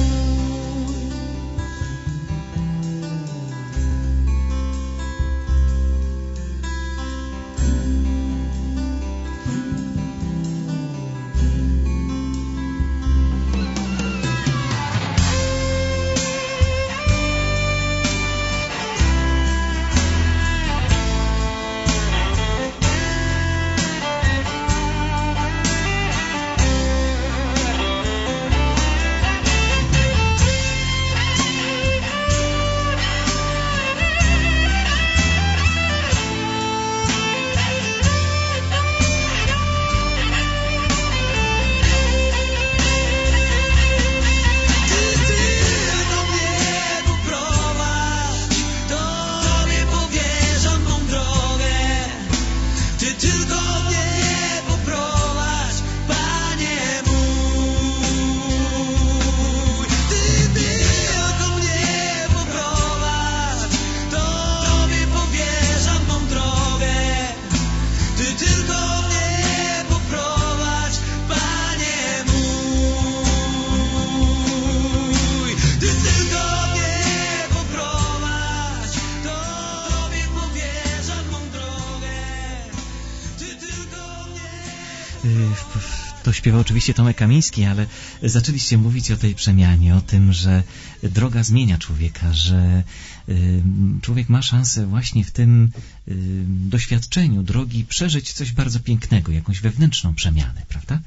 To śpiewał oczywiście Tomek Kamiński, ale zaczęliście mówić o tej przemianie, o tym, że droga zmienia człowieka, że człowiek ma szansę właśnie w tym doświadczeniu drogi przeżyć coś bardzo pięknego, jakąś wewnętrzną przemianę, prawda?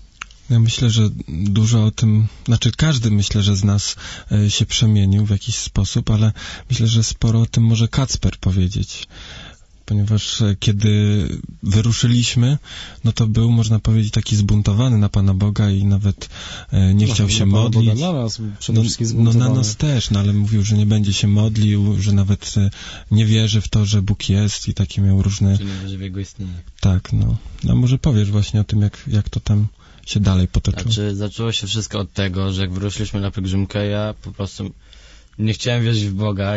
Ja myślę, że dużo o tym, znaczy każdy myślę, że z nas się przemienił w jakiś sposób, ale myślę, że sporo o tym może Kacper powiedzieć. Ponieważ kiedy wyruszyliśmy, no to był, można powiedzieć, taki zbuntowany na Pana Boga i nawet nie chciał się modlić. Boga, na nas przede wszystkim zbuntowany. No na nas też, no ale mówił, że nie będzie się modlił, że nawet nie wierzy w to, że Bóg jest i takie miał różne... Czy nie wierzy w Jego istnienie. Tak, no. No może powiesz właśnie o tym, jak to tam się dalej potoczyło. Znaczy, zaczęło się wszystko od tego, że jak wyruszyliśmy na pielgrzymkę, ja po prostu nie chciałem wierzyć w Boga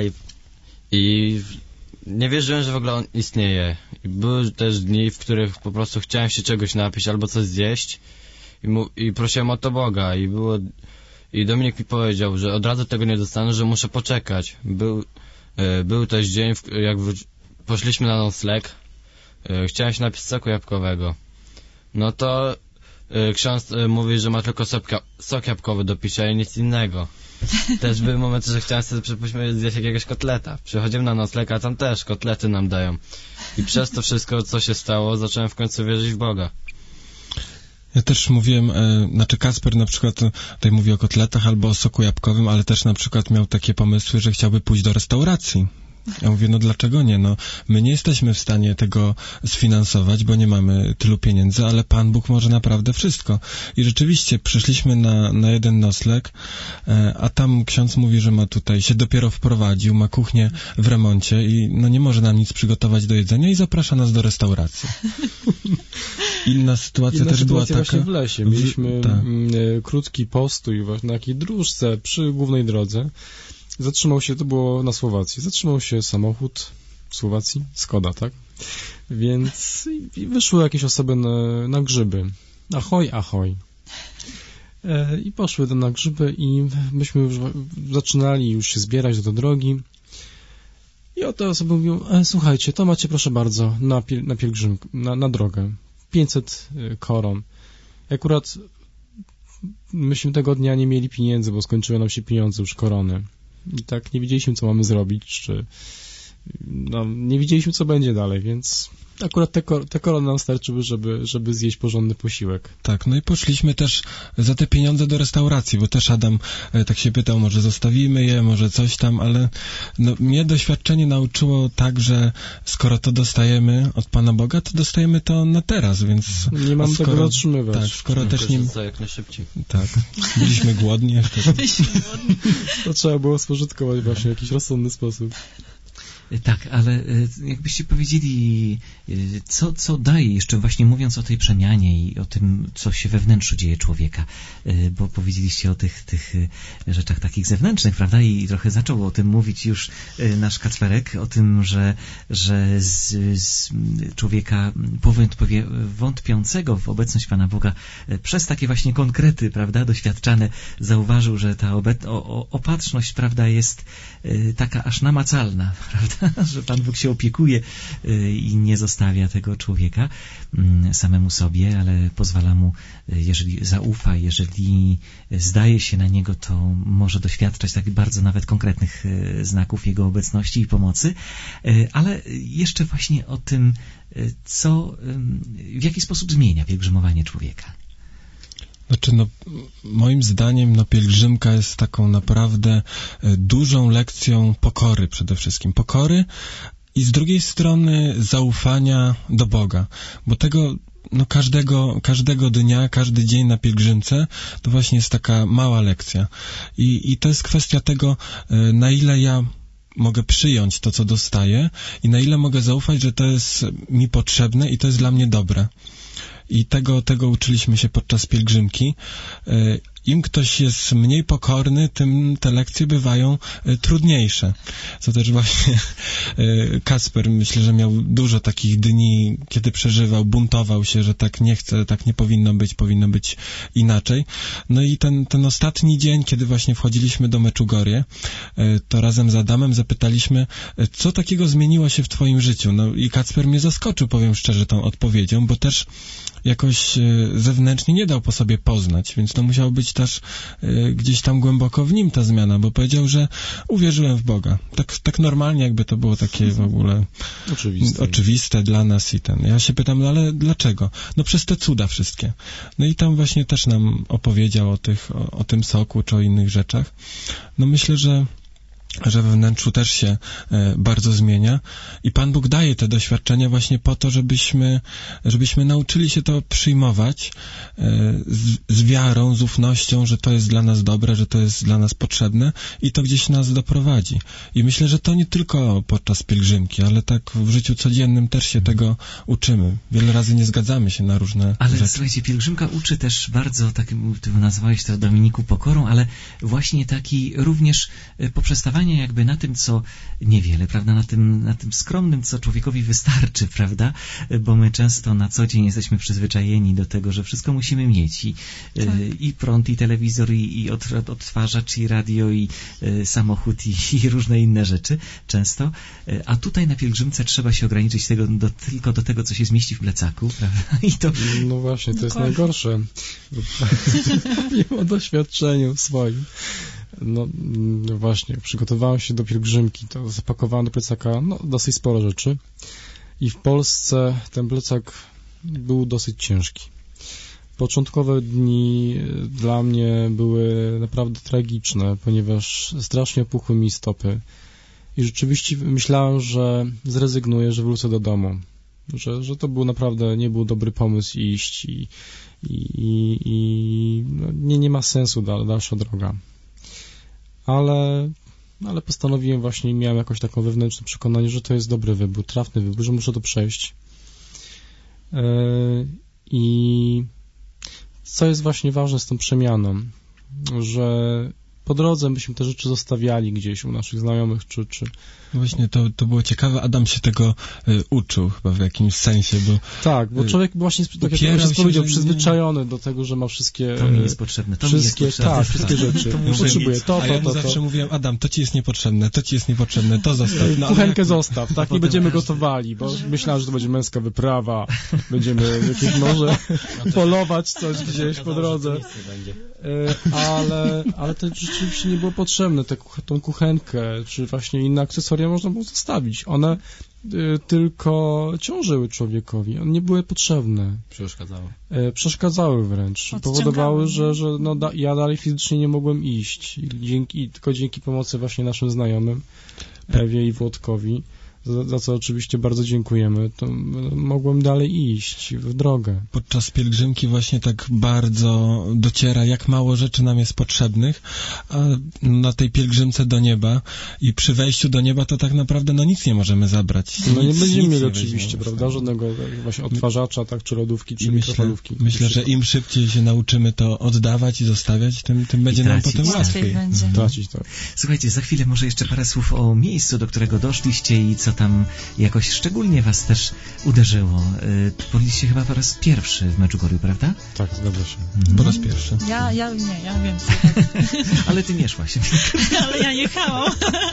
i nie wierzyłem, że w ogóle On istnieje. I były też dni, w których po prostu chciałem się czegoś napić albo coś zjeść i prosiłem o to Boga. I Dominik mi powiedział, że od razu tego nie dostanę, że muszę poczekać. Był też dzień, jak poszliśmy na nocleg, chciałem się napić soku jabłkowego. No to ksiądz mówi, że ma tylko sok jabłkowy do picia i nic innego. Też były momenty, że chciałem sobie, przypuśćmy, zjeść jakiegoś kotleta. Przychodzimy na nocleg, a tam też kotlety nam dają. I przez to wszystko, co się stało, zacząłem w końcu wierzyć w Boga. Ja też mówiłem, Kacper na przykład tutaj mówi o kotletach albo o soku jabłkowym, ale też na przykład miał takie pomysły, że chciałby pójść do restauracji. Ja mówię, no dlaczego nie? No, my nie jesteśmy w stanie tego sfinansować, bo nie mamy tylu pieniędzy, ale Pan Bóg może naprawdę wszystko. I rzeczywiście przyszliśmy na jeden nocleg, a tam ksiądz mówi, że ma tutaj, się dopiero wprowadził, ma kuchnię w remoncie i no nie może nam nic przygotować do jedzenia i zaprasza nas do restauracji. Inna sytuacja też była taka... właśnie w lesie. Mieliśmy krótki postój właśnie na takiej dróżce przy głównej drodze. Zatrzymał się, to było na Słowacji, zatrzymał się samochód w Słowacji, Skoda, tak? Więc wyszły jakieś osoby na grzyby. Ahoj, ahoj. I poszły tam na grzyby i myśmy już zaczynali już się zbierać do drogi. I oto osoby mówią, słuchajcie, to macie proszę bardzo na pielgrzymkę, na drogę. 500 koron. Akurat myśmy tego dnia nie mieli pieniędzy, bo skończyły nam się pieniądze już korony. I tak nie wiedzieliśmy, co mamy zrobić, czy nie wiedzieliśmy, co będzie dalej, więc akurat te korony nam starczyły, żeby zjeść porządny posiłek. Tak, no i poszliśmy też za te pieniądze do restauracji, bo też Adam tak się pytał, może zostawimy je, może coś tam, ale no, mnie doświadczenie nauczyło tak, że skoro to dostajemy od Pana Boga, to dostajemy to na teraz, więc... Nie mam tego dotrzymywać. Tak, skoro też nie... jak najszybciej. Tak, byliśmy głodni. To trzeba było spożytkować właśnie w jakiś rozsądny sposób. Tak, ale jakbyście powiedzieli, co daje, jeszcze właśnie mówiąc o tej przemianie i o tym, co się we wnętrzu dzieje człowieka, bo powiedzieliście o tych rzeczach takich zewnętrznych, prawda? I trochę zaczął o tym mówić już nasz Kacperek, o tym, że z człowieka wątpiącego w obecność Pana Boga przez takie właśnie konkrety, prawda, doświadczane, zauważył, że ta opatrzność, prawda, jest taka aż namacalna, prawda? Że Pan Bóg się opiekuje i nie zostawia tego człowieka samemu sobie, ale pozwala mu, jeżeli zaufa, jeżeli zdaje się na niego, to może doświadczać takich bardzo nawet konkretnych znaków jego obecności i pomocy. Ale jeszcze właśnie o tym, w jaki sposób zmienia pielgrzymowanie człowieka. Znaczy, moim zdaniem, pielgrzymka jest taką naprawdę dużą lekcją pokory przede wszystkim. Pokory i z drugiej strony zaufania do Boga, bo tego każdego dnia, każdy dzień na pielgrzymce to właśnie jest taka mała lekcja. I to jest kwestia tego, na ile ja mogę przyjąć to, co dostaję i na ile mogę zaufać, że to jest mi potrzebne i to jest dla mnie dobre. I tego uczyliśmy się podczas pielgrzymki. Im ktoś jest mniej pokorny, tym te lekcje bywają trudniejsze. Co też właśnie Kacper, myślę, że miał dużo takich dni, kiedy przeżywał, buntował się, że tak nie chce, tak nie powinno być inaczej. No i ten ostatni dzień, kiedy właśnie wchodziliśmy do Meczugorje, to razem z Adamem zapytaliśmy, co takiego zmieniło się w twoim życiu? No i Kacper mnie zaskoczył, powiem szczerze, tą odpowiedzią, bo też jakoś zewnętrznie nie dał po sobie poznać, więc to musiało być też gdzieś tam głęboko w nim ta zmiana, bo powiedział, że uwierzyłem w Boga. Tak normalnie, jakby to było takie w ogóle oczywiste dla nas i ten. Ja się pytam, ale dlaczego? Przez te cuda wszystkie. No i tam właśnie też nam opowiedział o tym soku, czy o innych rzeczach. Myślę, że we wnętrzu też się bardzo zmienia i Pan Bóg daje te doświadczenia właśnie po to, żebyśmy nauczyli się to przyjmować z wiarą, z ufnością, że to jest dla nas dobre, że to jest dla nas potrzebne i to gdzieś nas doprowadzi. I myślę, że to nie tylko podczas pielgrzymki, ale tak w życiu codziennym też się tego uczymy. Wiele razy nie zgadzamy się na różne rzeczy. Słuchajcie, pielgrzymka uczy też bardzo, tak ty nazwałeś to, Dominiku, pokorą, ale właśnie taki również poprzestawanie jakby na tym, co niewiele, prawda, na tym skromnym, co człowiekowi wystarczy, prawda, bo my często na co dzień jesteśmy przyzwyczajeni do tego, że wszystko musimy mieć i prąd, i telewizor, i odtwarzacz, i radio, i samochód, i różne inne rzeczy często, a tutaj na pielgrzymce trzeba się ograniczyć tylko do tego, co się zmieści w plecaku, prawda, i to... No właśnie, to jest najgorsze. Powiem o doświadczeniu swoim. Właśnie, przygotowałem się do pielgrzymki, to zapakowałem do plecaka dosyć sporo rzeczy i w Polsce ten plecak był dosyć ciężki. Początkowe dni dla mnie były naprawdę tragiczne, ponieważ strasznie opuchły mi stopy i rzeczywiście myślałem, że zrezygnuję, że wrócę do domu, że to był naprawdę, nie był dobry pomysł iść i no, nie ma sensu dalsza droga. Ale postanowiłem właśnie, miałem jakoś taką wewnętrzne przekonanie, że to jest dobry wybór, trafny wybór, że muszę to przejść. I co jest właśnie ważne z tą przemianą, że po drodze byśmy te rzeczy zostawiali gdzieś u naszych znajomych, czy... Właśnie to było ciekawe, Adam się tego uczył chyba w jakimś sensie, bo... Tak, bo człowiek właśnie, tak jak ktoś powiedział, przyzwyczajony do tego, że ma wszystkie... To mi jest potrzebne, Tak, wszystkie rzeczy. Potrzebuję to. Zawsze mówiłem, Adam, to ci jest niepotrzebne, to zostaw. No, kuchenkę zostaw, tak, nie będziemy gotowali, bo myślałem, że to będzie męska wyprawa, będziemy jakieś może polować coś gdzieś po drodze. Ale to rzeczywiście nie było potrzebne, tą kuchenkę, czy właśnie inne akcesoria można było zostawić. One tylko ciążyły człowiekowi, one nie były potrzebne. Przeszkadzały wręcz. Powodowały, że ja dalej fizycznie nie mogłem iść. Tylko dzięki pomocy właśnie naszym znajomym, Ewie i Włodkowi, za co oczywiście bardzo dziękujemy, to mogłem dalej iść w drogę. Podczas pielgrzymki właśnie tak bardzo dociera, jak mało rzeczy nam jest potrzebnych, a na tej pielgrzymce do nieba i przy wejściu do nieba to tak naprawdę nic nie możemy zabrać. Nie będziemy mieli oczywiście, prawda, żadnego właśnie odtwarzacza, tak, czy lodówki, czy mikrofalówki. Myślę, że im szybciej się nauczymy to oddawać i zostawiać, tym będzie nam potem łatwiej. Tracić, tak. Słuchajcie, za chwilę może jeszcze parę słów o miejscu, do którego doszliście i co tam jakoś szczególnie was też uderzyło. Byliście chyba po raz pierwszy w Medjugorju, prawda? Tak, zgadza się. Po raz pierwszy. Ja więcej. Ale ty nie szłaś. Ale ja jechałam.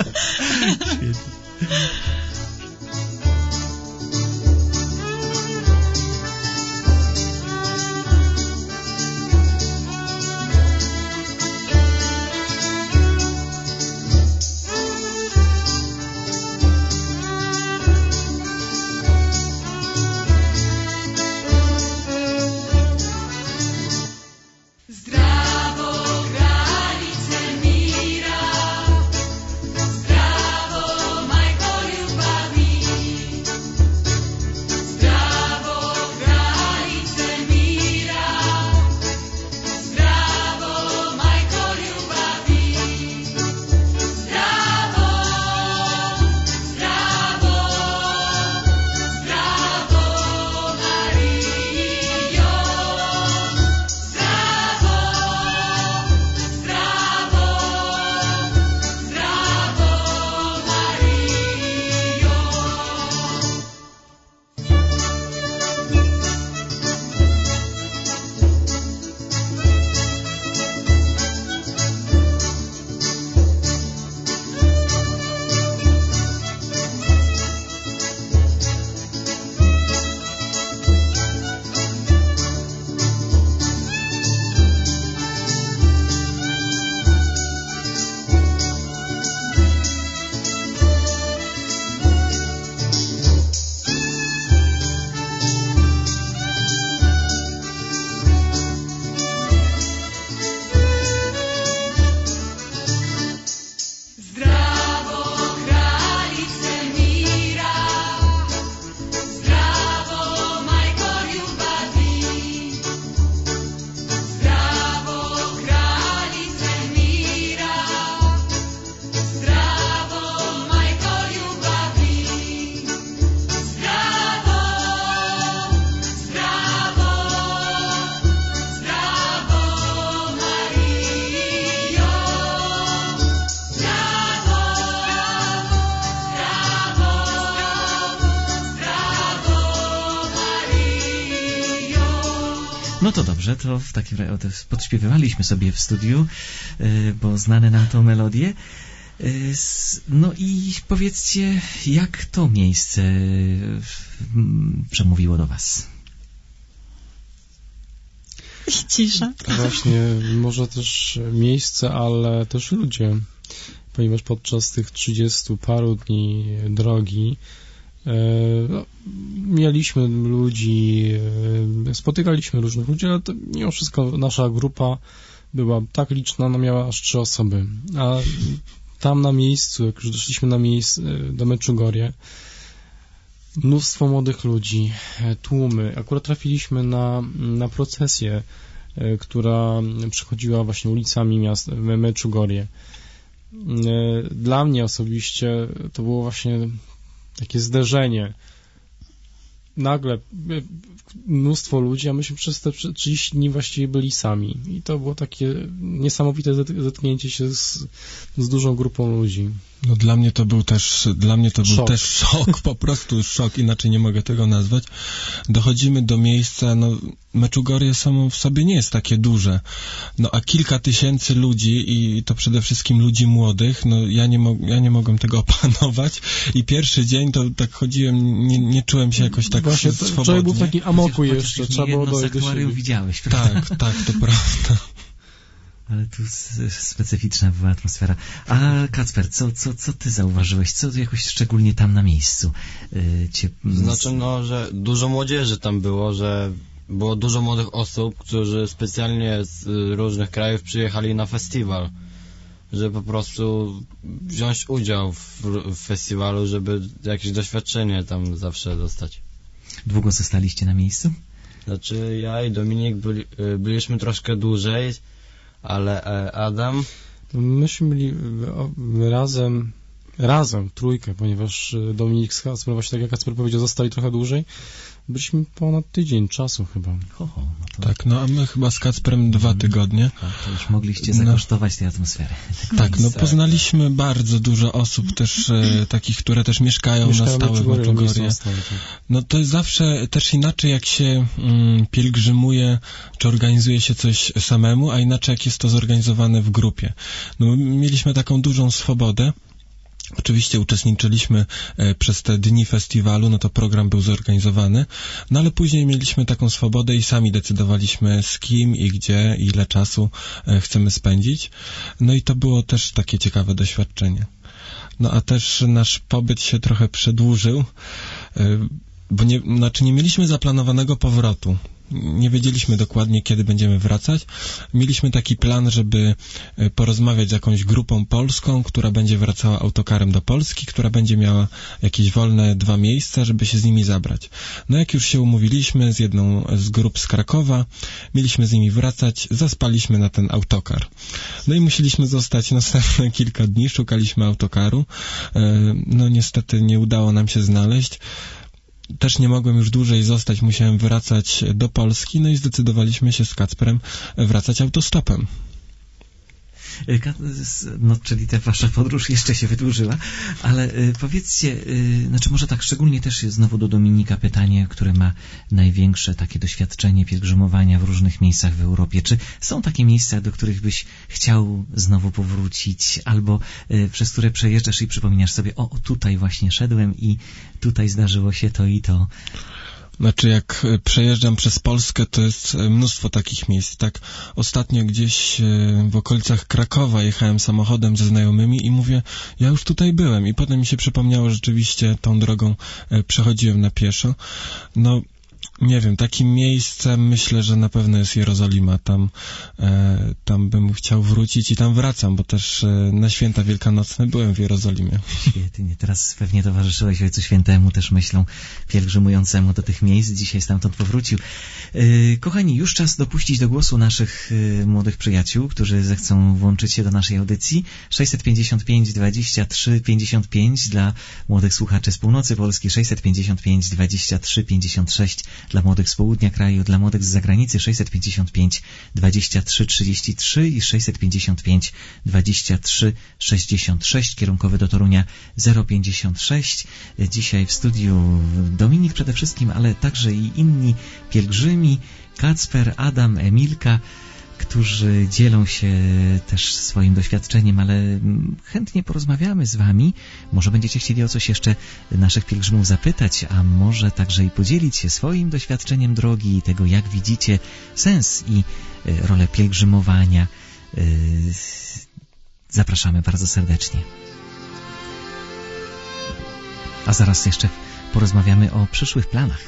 No to dobrze, to w takim razie podśpiewywaliśmy sobie w studiu, bo znane nam tą melodię. No i powiedzcie, jak to miejsce przemówiło do was? Cisza. Właśnie, może też miejsce, ale też ludzie, ponieważ podczas tych 30 paru dni drogi Mieliśmy ludzi, spotykaliśmy różnych ludzi, ale to mimo wszystko nasza grupa była tak liczna, no miała aż 3 osoby. A tam na miejscu, jak już doszliśmy na miejsce do Meczugorie, mnóstwo młodych ludzi, tłumy. Akurat trafiliśmy na procesję, która przechodziła właśnie ulicami miasta Meczugorie. Dla mnie osobiście to było właśnie takie zderzenie. Nagle mnóstwo ludzi, a myśmy przez te 30 dni właściwie byli sami. I to było takie niesamowite zetknięcie się z dużą grupą ludzi. No dla mnie to był też szok, po prostu szok, inaczej nie mogę tego nazwać. Dochodzimy do miejsca, no Meczugorie samo w sobie nie jest takie duże, no a kilka tysięcy ludzi i to przede wszystkim ludzi młodych, no ja nie mogłem tego opanować i pierwszy dzień to tak chodziłem, nie czułem się jakoś tak właśnie swobodnie. Wczoraj był w takim amoku jeszcze, trzeba było dojść do siebie. Widziałeś, prawda? Tak, to prawda. Ale tu specyficzna była atmosfera. A Kacper, co ty zauważyłeś? Co jakoś szczególnie tam na miejscu cię... Znaczy, że dużo młodzieży tam było, że było dużo młodych osób, którzy specjalnie z różnych krajów przyjechali na festiwal, żeby po prostu wziąć udział w festiwalu, żeby jakieś doświadczenie tam zawsze dostać. Długo zostaliście na miejscu? Znaczy, ja i Dominik byliśmy troszkę dłużej, ale Adam... Myśmy byli razem, trójkę, ponieważ Dominik z Kacperem, właśnie tak jak Kacper powiedział, zostali trochę dłużej. Byliśmy ponad tydzień czasu chyba. Tak, no a my chyba z Kacperem 2 tygodnie. To już mogliście zakosztować tej atmosfery. Tak, no poznaliśmy bardzo dużo osób też takich, które też mieszkają na stałe w Meczugorie. No to jest zawsze też inaczej, jak się pielgrzymuje, czy organizuje się coś samemu, a inaczej jak jest to zorganizowane w grupie. No mieliśmy taką dużą swobodę. Oczywiście uczestniczyliśmy przez te dni festiwalu, no to program był zorganizowany, no ale później mieliśmy taką swobodę i sami decydowaliśmy z kim i gdzie, ile czasu chcemy spędzić. No i to było też takie ciekawe doświadczenie. No a też nasz pobyt się trochę przedłużył, bo nie mieliśmy zaplanowanego powrotu. Nie wiedzieliśmy dokładnie, kiedy będziemy wracać. Mieliśmy taki plan, żeby porozmawiać z jakąś grupą polską, która będzie wracała autokarem do Polski, która będzie miała jakieś wolne 2 miejsca, żeby się z nimi zabrać. No jak już się umówiliśmy z jedną z grup z Krakowa, mieliśmy z nimi wracać, zaspaliśmy na ten autokar. No i musieliśmy zostać następne kilka dni, szukaliśmy autokaru. No niestety nie udało nam się znaleźć. Też nie mogłem już dłużej zostać, musiałem wracać do Polski, no i zdecydowaliśmy się z Kacperem wracać autostopem. No, czyli ta wasza podróż jeszcze się wydłużyła, ale powiedzcie, znaczy może tak szczególnie też jest znowu do Dominika pytanie, które ma największe takie doświadczenie pielgrzymowania w różnych miejscach w Europie. Czy są takie miejsca, do których byś chciał znowu powrócić, albo przez które przejeżdżasz i przypominasz sobie, o tutaj właśnie szedłem i tutaj zdarzyło się to i to? Znaczy, jak przejeżdżam przez Polskę, to jest mnóstwo takich miejsc. Tak, ostatnio gdzieś w okolicach Krakowa jechałem samochodem ze znajomymi i mówię, ja już tutaj byłem. I potem mi się przypomniało, że rzeczywiście tą drogą przechodziłem na pieszo. No, nie wiem, takim miejscem myślę, że na pewno jest Jerozolima. Tam bym chciał wrócić i tam wracam, bo też na święta wielkanocne byłem w Jerozolimie. Świetnie. Teraz pewnie towarzyszyłeś Ojcu Świętemu też myślą pielgrzymującemu do tych miejsc. Dzisiaj stamtąd powrócił. Kochani, już czas dopuścić do głosu naszych młodych przyjaciół, którzy zechcą włączyć się do naszej audycji. 655 23 55 dla młodych słuchaczy z północy Polski, 655 23 56 dla młodych z południa kraju, dla młodych z zagranicy 655 23 33 i 655 23 66, kierunkowy do Torunia 056. Dzisiaj w studiu Dominik przede wszystkim, ale także i inni pielgrzymi, Kacper, Adam, Emilka, którzy dzielą się też swoim doświadczeniem, ale chętnie porozmawiamy z wami. Może będziecie chcieli o coś jeszcze naszych pielgrzymów zapytać, a może także i podzielić się swoim doświadczeniem drogi i tego, jak widzicie sens i rolę pielgrzymowania. Zapraszamy bardzo serdecznie. A zaraz jeszcze porozmawiamy o przyszłych planach.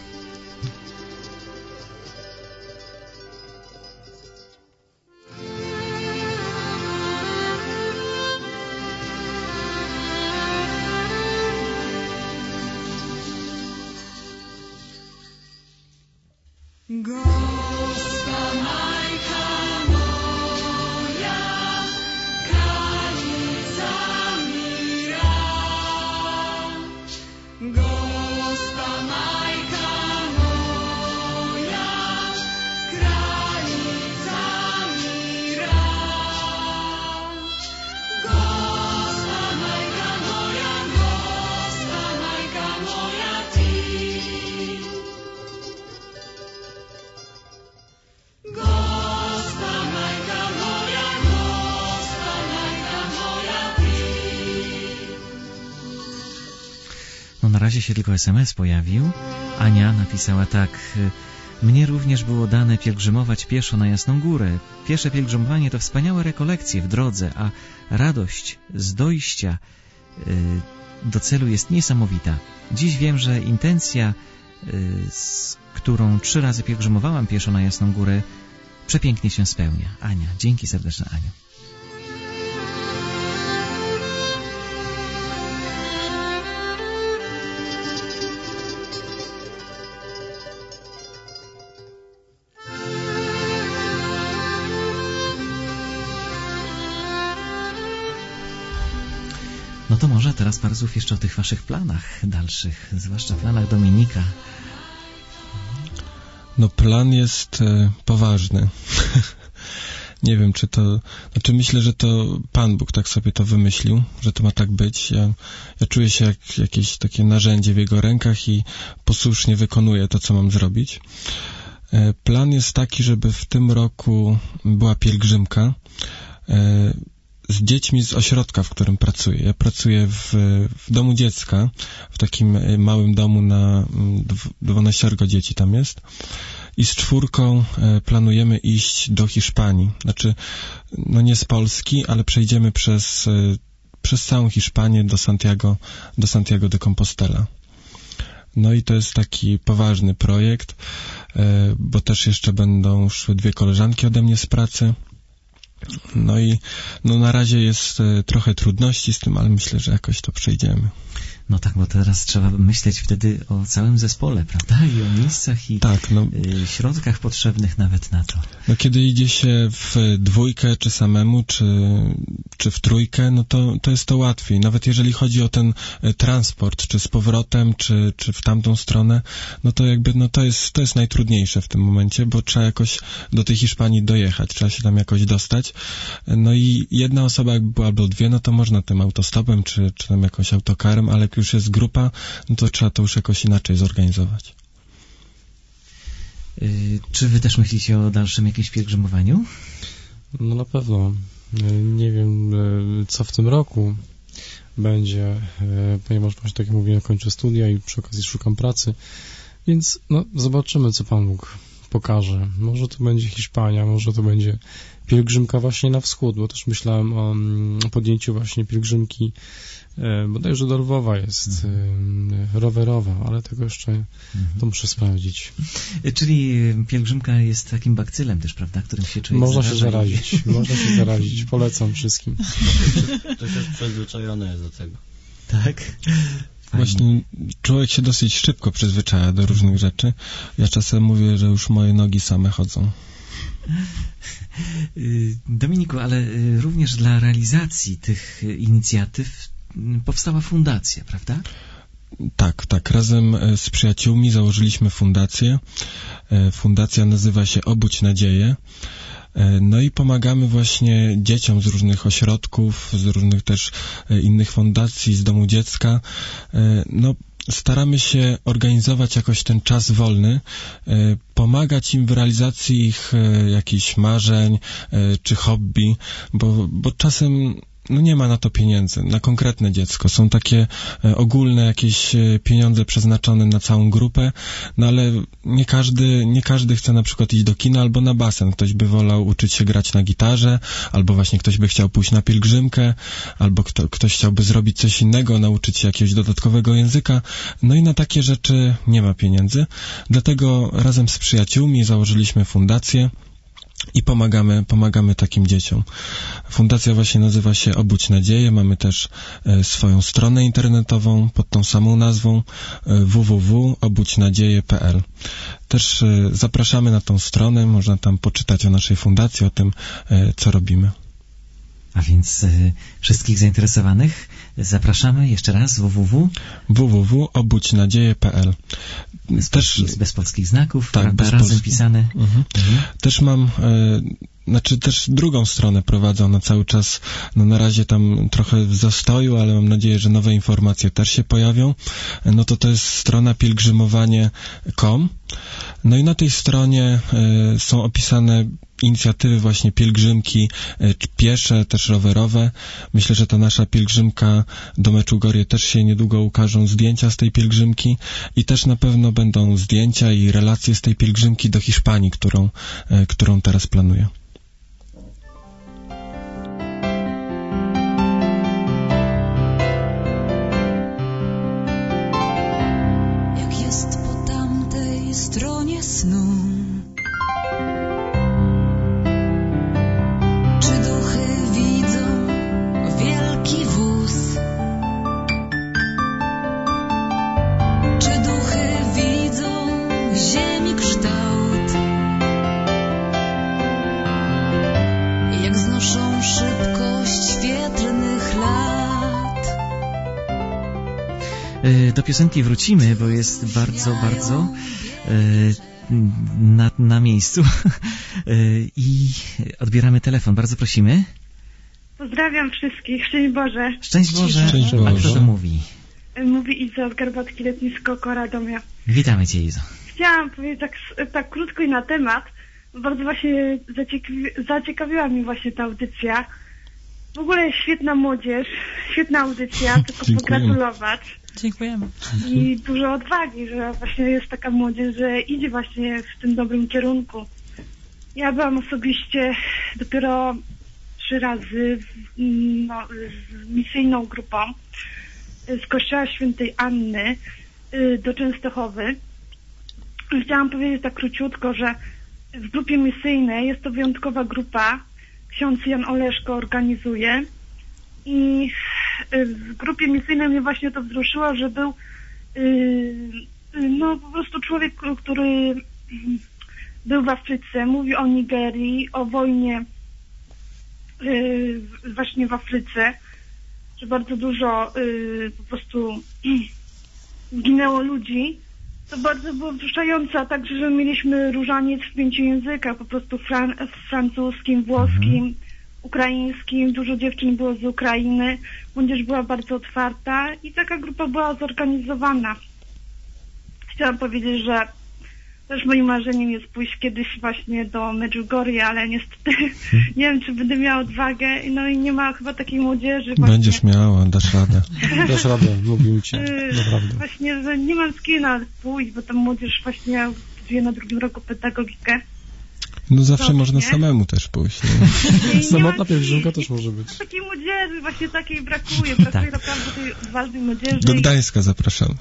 Na razie się tylko SMS pojawił. Ania napisała tak: mnie również było dane pielgrzymować pieszo na Jasną Górę. Piesze pielgrzymowanie to wspaniałe rekolekcje w drodze, a radość z dojścia do celu jest niesamowita. Dziś wiem, że intencja, z którą 3 razy pielgrzymowałam pieszo na Jasną Górę, przepięknie się spełnia. Ania, dzięki serdeczne, Aniu. No to może teraz parę słów jeszcze o tych waszych planach dalszych, zwłaszcza planach Dominika. No plan jest poważny. Nie wiem, czy to... Znaczy myślę, że to Pan Bóg tak sobie to wymyślił, że to ma tak być. Ja czuję się jak jakieś takie narzędzie w Jego rękach i posłusznie wykonuję to, co mam zrobić. Plan jest taki, żeby w tym roku była pielgrzymka z dziećmi z ośrodka, w którym pracuję. Ja pracuję w domu dziecka, w takim małym domu na 12 dzieci tam jest. I z 4 planujemy iść do Hiszpanii. Znaczy, no nie z Polski, ale przejdziemy przez całą Hiszpanię do Santiago de Compostela. No i to jest taki poważny projekt, bo też jeszcze będą szły 2 koleżanki ode mnie z pracy. No i na razie jest trochę trudności z tym, ale myślę, że jakoś to przejdziemy. No tak, bo teraz trzeba myśleć wtedy o całym zespole, prawda? I o miejscach i tak, środkach potrzebnych nawet na to. No kiedy idzie się w 2, czy samemu, czy w 3, no to jest to łatwiej. Nawet jeżeli chodzi o ten transport, czy z powrotem, czy w tamtą stronę, no to jakby, no to jest najtrudniejsze w tym momencie, bo trzeba jakoś do tej Hiszpanii dojechać, trzeba się tam jakoś dostać. No i jedna osoba jakby była, albo 2, no to można tym autostopem, czy tam jakąś autokarem, ale jak już jest grupa, no to trzeba to już jakoś inaczej zorganizować. Czy wy też myślicie o dalszym jakimś pielgrzymowaniu? No na pewno. Nie wiem, co w tym roku będzie, ponieważ właśnie tak jak mówiłem, kończę studia i przy okazji szukam pracy, więc no zobaczymy, co Pan Bóg pokaże. Może to będzie Hiszpania, może to będzie pielgrzymka właśnie na wschód, bo też myślałem o podjęciu właśnie pielgrzymki bodajże do Lwowa jest rowerowa, ale tego jeszcze to muszę sprawdzić. Czyli pielgrzymka jest takim bakcylem też, prawda, którym się człowiek Można się zarazić, można się zarazić. Polecam wszystkim. Ktoś jest przyzwyczajony do tego. Tak? Właśnie człowiek się dosyć szybko przyzwyczaja do różnych rzeczy. Ja czasem mówię, że już moje nogi same chodzą. Dominiku, ale również dla realizacji tych inicjatyw powstała fundacja, prawda? Tak. Razem z przyjaciółmi założyliśmy fundację. Fundacja nazywa się Obudź Nadzieję. No i pomagamy właśnie dzieciom z różnych ośrodków, z różnych też innych fundacji, z domu dziecka. No, staramy się organizować jakoś ten czas wolny, pomagać im w realizacji ich jakichś marzeń czy hobby, bo czasem no nie ma na to pieniędzy, na konkretne dziecko. Są takie ogólne jakieś pieniądze przeznaczone na całą grupę, no ale nie każdy chce na przykład iść do kina albo na basen. Ktoś by wolał uczyć się grać na gitarze, albo właśnie ktoś by chciał pójść na pielgrzymkę, albo ktoś chciałby zrobić coś innego, nauczyć się jakiegoś dodatkowego języka. No i na takie rzeczy nie ma pieniędzy. Dlatego razem z przyjaciółmi założyliśmy fundację i pomagamy takim dzieciom. Fundacja właśnie nazywa się Obudź Nadzieję. Mamy też swoją stronę internetową pod tą samą nazwą www.obudźnadzieję.pl. Też zapraszamy na tą stronę, można tam poczytać o naszej fundacji, o tym, co robimy. A więc wszystkich zainteresowanych zapraszamy jeszcze raz www.obudźnadzieję.pl. Bez polskich znaków, tak, prawda, razem pisane. Też mam, też drugą stronę prowadzę, ona cały czas, no na razie tam trochę w zastoju, ale mam nadzieję, że nowe informacje też się pojawią. No to jest strona pielgrzymowanie.com. No i na tej stronie są opisane inicjatywy właśnie pielgrzymki piesze, też rowerowe. Myślę, że ta nasza pielgrzymka do Medjugorje też się niedługo ukażą zdjęcia z tej pielgrzymki i też na pewno będą zdjęcia i relacje z tej pielgrzymki do Hiszpanii, którą teraz planuję. Jak jest po tamtej stronie snu, do piosenki wrócimy, bo jest bardzo na miejscu i odbieramy telefon. Bardzo prosimy. Pozdrawiam wszystkich. Szczęść Boże. Szczęść Boże. Szczęść Boże. A kto to mówi? Mówi Iza z Garbatki Letnisko Radomia. Witamy Cię, Izo. Chciałam powiedzieć tak krótko i na temat. Bardzo właśnie zaciekawiła mnie właśnie ta audycja. W ogóle świetna młodzież, świetna audycja, tylko pogratulować. Dziękujemy. I dużo odwagi, że właśnie jest taka młodzież, że idzie właśnie w tym dobrym kierunku. Ja byłam osobiście dopiero 3 razy z misyjną grupą z Kościoła Świętej Anny do Częstochowy. Chciałam powiedzieć tak króciutko, że w grupie misyjnej jest to wyjątkowa grupa. Ksiądz Jan Oleszko organizuje i w grupie misyjnej mnie właśnie to wzruszyło, że był po prostu człowiek, który był w Afryce, mówi o Nigerii, o wojnie właśnie w Afryce, że bardzo dużo po prostu zginęło ludzi. To bardzo było wzruszające, a także, że mieliśmy różaniec w 5 językach, po prostu francuskim, włoskim, ukraińskim. Dużo dziewczyn było z Ukrainy. Młodzież była bardzo otwarta i taka grupa była zorganizowana. Chciałam powiedzieć, że też moim marzeniem jest pójść kiedyś właśnie do Medjugorje, ale niestety nie wiem, czy będę miała odwagę. No i nie ma chyba takiej młodzieży. Właśnie. Będziesz miała, dasz radę. Dasz radę, lubimy Cię, naprawdę. Właśnie, że nie mam z kim nawet pójść, bo ta młodzież właśnie studiuje na 2. roku pedagogikę. No zawsze można samemu też pójść. Samotna pielgrzymka też może być. Takiej młodzieży, właśnie takiej brakuje. Brakuje naprawdę tej odważnej młodzieży. Do Gdańska zapraszam.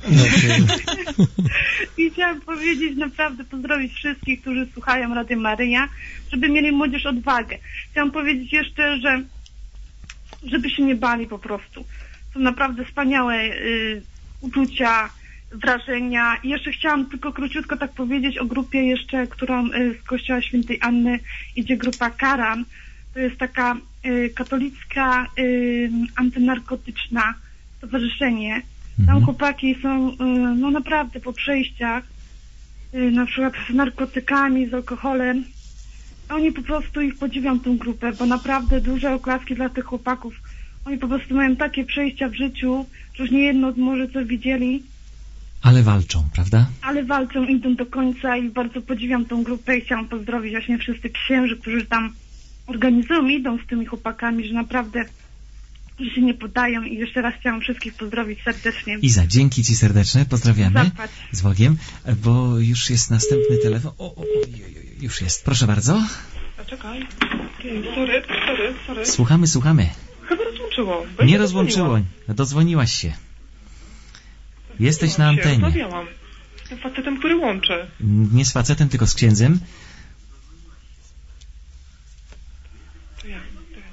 I chciałam powiedzieć, naprawdę pozdrowić wszystkich, którzy słuchają Radia Maryja, żeby mieli młodzież odwagę. Chciałam powiedzieć jeszcze, że żeby się nie bali po prostu. Są naprawdę wspaniałe uczucia, wrażenia. I jeszcze chciałam tylko króciutko tak powiedzieć o grupie jeszcze, którą z Kościoła Świętej Anny idzie grupa Karan. To jest taka katolicka, antynarkotyczna stowarzyszenie. Tam chłopaki są naprawdę po przejściach, na przykład z narkotykami, z alkoholem. Oni po prostu ich podziwiam tą grupę, bo naprawdę duże oklaski dla tych chłopaków. Oni po prostu mają takie przejścia w życiu, że już niejedno może co widzieli. Ale walczą, prawda? Ale walczą, idą do końca i bardzo podziwiam tą grupę i chciałam pozdrowić właśnie wszyscy księży, którzy tam organizują, idą z tymi chłopakami, że naprawdę że się nie poddają i jeszcze raz chciałam wszystkich pozdrowić serdecznie. Iza, dzięki Ci serdeczne, pozdrawiamy. Zapłać. Z Bogiem, bo już jest następny telefon. Już jest, proszę bardzo. A czekaj. Sorry. Słuchamy. Chyba rozłączyło. Nie rozłączyło, dodzwoniłaś się. Jesteś na antenie. Rozmawiałam. Z tym facetem, który łączy. Nie z facetem, tylko z księdzem. To ja.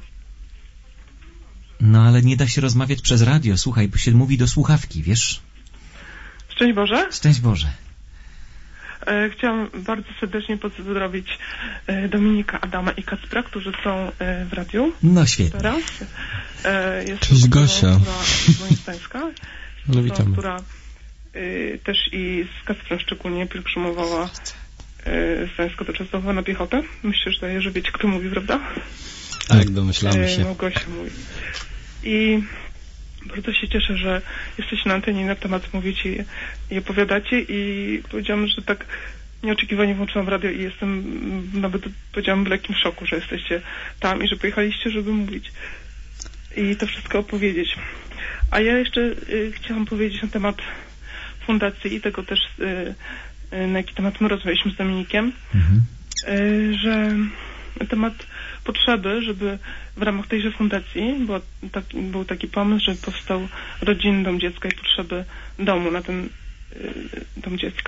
No ale nie da się rozmawiać przez radio, słuchaj, bo się mówi do słuchawki, wiesz? Szczęść Boże. Szczęść Boże. Chciałam bardzo serdecznie pozdrowić Dominika, Adama i Kacpra, którzy są w radiu. No świetnie. Teraz. Jest Cześć Gosia. Woństańska, No witamy. która też i z Kacprem szczególnie pielgrzymowała z Gdańska do Częstochowa na piechotę. Myślę, że wiecie, kto mówi, prawda? Tak, domyślamy się. Małgosia mówi. I bardzo się cieszę, że jesteście na antenie i na temat mówicie i opowiadacie i powiedziałam, że tak nieoczekiwanie włączyłam radio i jestem nawet, powiedziałam, w lekkim szoku, że jesteście tam i że pojechaliście, żeby mówić i to wszystko opowiedzieć. A ja jeszcze chciałam powiedzieć na temat fundacji i tego też, na jaki temat my rozmawialiśmy z Dominikiem, że na temat potrzeby, żeby w ramach tejże fundacji był taki pomysł, żeby powstał rodzinny dom dziecka i potrzeby domu na ten dom dziecka.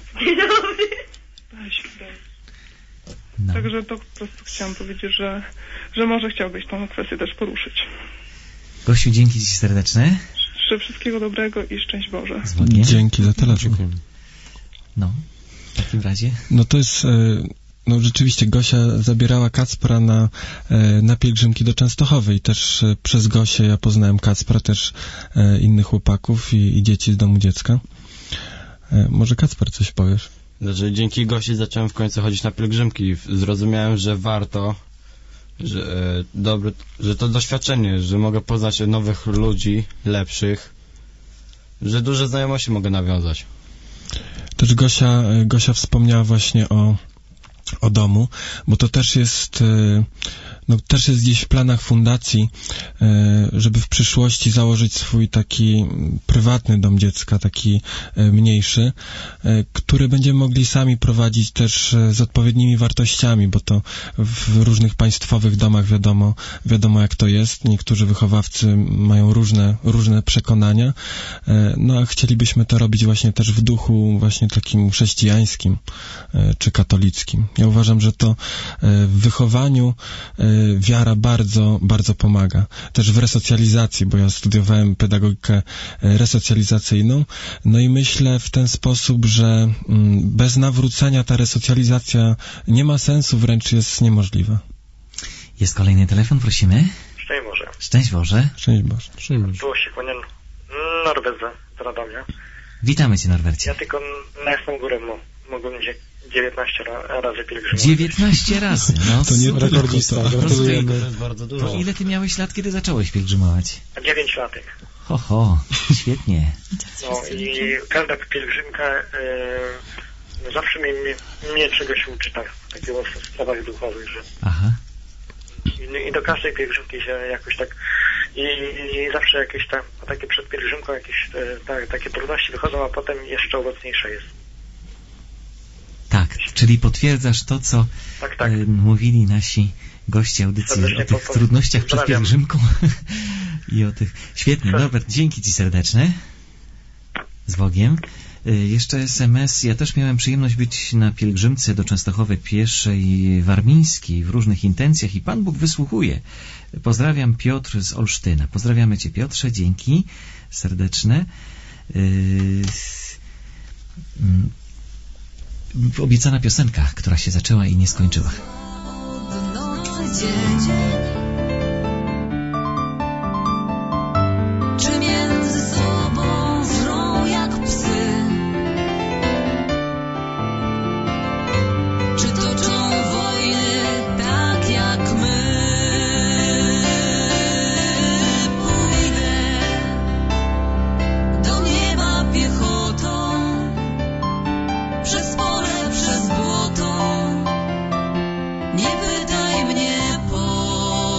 No. Także to po prostu chciałam powiedzieć, że może chciałbyś tą kwestię też poruszyć. Gosiu, dzięki Ci serdeczne. Życzę wszystkiego dobrego i szczęść Boże. Z Bogiem. Dzięki za telefon. No, w takim razie. No to jest... No rzeczywiście Gosia zabierała Kacpra na pielgrzymki do Częstochowy i też przez Gosię ja poznałem Kacpra, też innych chłopaków i dzieci z domu dziecka. Może Kacper coś powiesz? Znaczy, dzięki Gosi zacząłem w końcu chodzić na pielgrzymki. Zrozumiałem, że warto, że to doświadczenie, że mogę poznać nowych ludzi, lepszych, że duże znajomości mogę nawiązać. Też Gosia wspomniała właśnie o domu, bo to też jest gdzieś w planach fundacji, żeby w przyszłości założyć swój taki prywatny dom dziecka, taki mniejszy, który będziemy mogli sami prowadzić też z odpowiednimi wartościami, bo to w różnych państwowych domach wiadomo jak to jest. Niektórzy wychowawcy mają różne przekonania, no a chcielibyśmy to robić właśnie też w duchu właśnie takim chrześcijańskim czy katolickim. Ja uważam, że to w wychowaniu wiara bardzo, bardzo pomaga. Też w resocjalizacji, bo ja studiowałem pedagogikę resocjalizacyjną, no i myślę w ten sposób, że bez nawrócenia ta resocjalizacja nie ma sensu, wręcz jest niemożliwa. Jest kolejny telefon, prosimy. Szczęść Boże. Szczęść Boże. Szczęść Boże. Było się kłaniam Norwedze z Radomia. Witamy Cię, Norbercie. Ja tylko na Jasną Górę mogłem 19 razy pielgrzymować. 19 razy, no to nie rekordista, gratulujemy. To jest bardzo dużo. To ile Ty miałeś lat, kiedy zacząłeś pielgrzymować? 9 lat. Świetnie. No i każda pielgrzymka zawsze mnie czegoś uczy, takiego w sprawach duchowych, że Aha. I do każdej pielgrzymki się jakoś tak i zawsze jakieś takie przed pielgrzymką jakieś takie trudności wychodzą, a potem jeszcze owocniejsze jest. Tak, czyli potwierdzasz to, co Tak. mówili nasi goście audycji Serdecznie o tych trudnościach przed pielgrzymką i o tych... Świetnie, Norbert, dzięki Ci serdeczne. Z Bogiem. Jeszcze SMS. Ja też miałem przyjemność być na pielgrzymce do Częstochowy pieszej warmińskiej w różnych intencjach i Pan Bóg wysłuchuje. Pozdrawiam, Piotr z Olsztyna. Pozdrawiamy Cię, Piotrze, dzięki serdeczne. Obiecana piosenka, która się zaczęła i nie skończyła. Czy między sobą żrą jak psy? Czy toczą wojny tak jak my? Pójdę do nieba piechotą, przez pole, przez błoto. Nie pytaj mnie po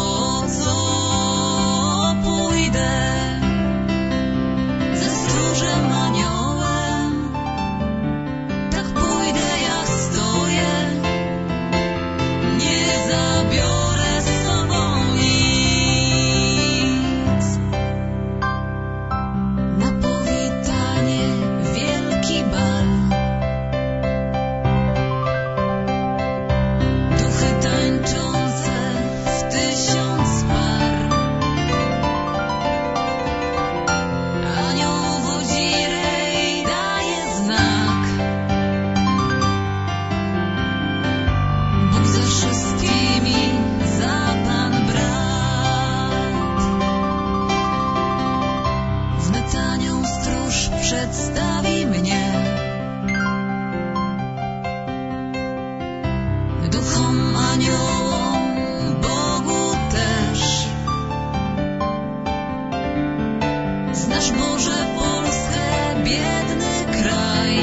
może Polskę, biedny kraj.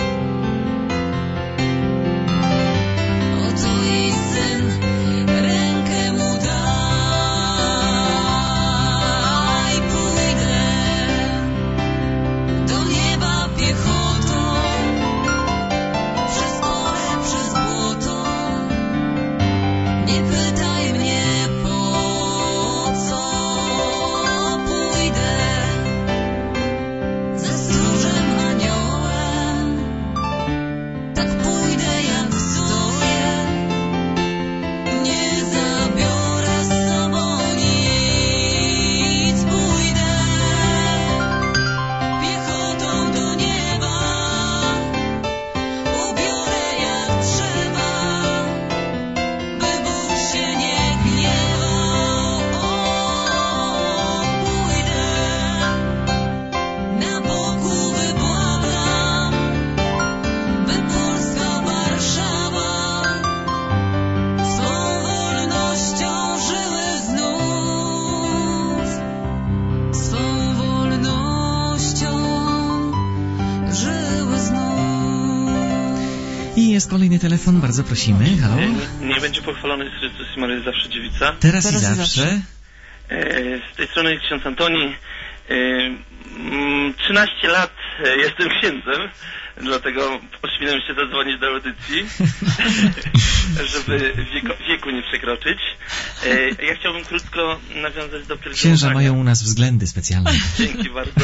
Oto jej syn, rękę mu daj. Pójdę do nieba piechotą, przez pole, przez błoto. Nie pytaj mnie po co. Pójdę ze stróżem aniołem, tak pójdę jak stoję. Nie zabiorę z sobą nic. Pójdę piechotą do nieba, ubiorę jak trzeba, by Bóg się nie gniewał. Pójdę na boku, wybłagam, by Polska, Warszawa swą wolnością żyły znów. Swą wolnością żyły znów. I jest kolejny telefon, bardzo prosimy. Halo? Nie będzie pochwalony Chrystus i Maryja zawsze dziewica. Teraz i zawsze. Z tej strony ksiądz Antoni. 13 lat jestem księdzem, dlatego ośmieliłem się zadzwonić do audycji, żeby wieku nie przekroczyć. Ja chciałbym krótko nawiązać do pielgrzymowania. Księża mają u nas względy specjalne. Dzięki bardzo.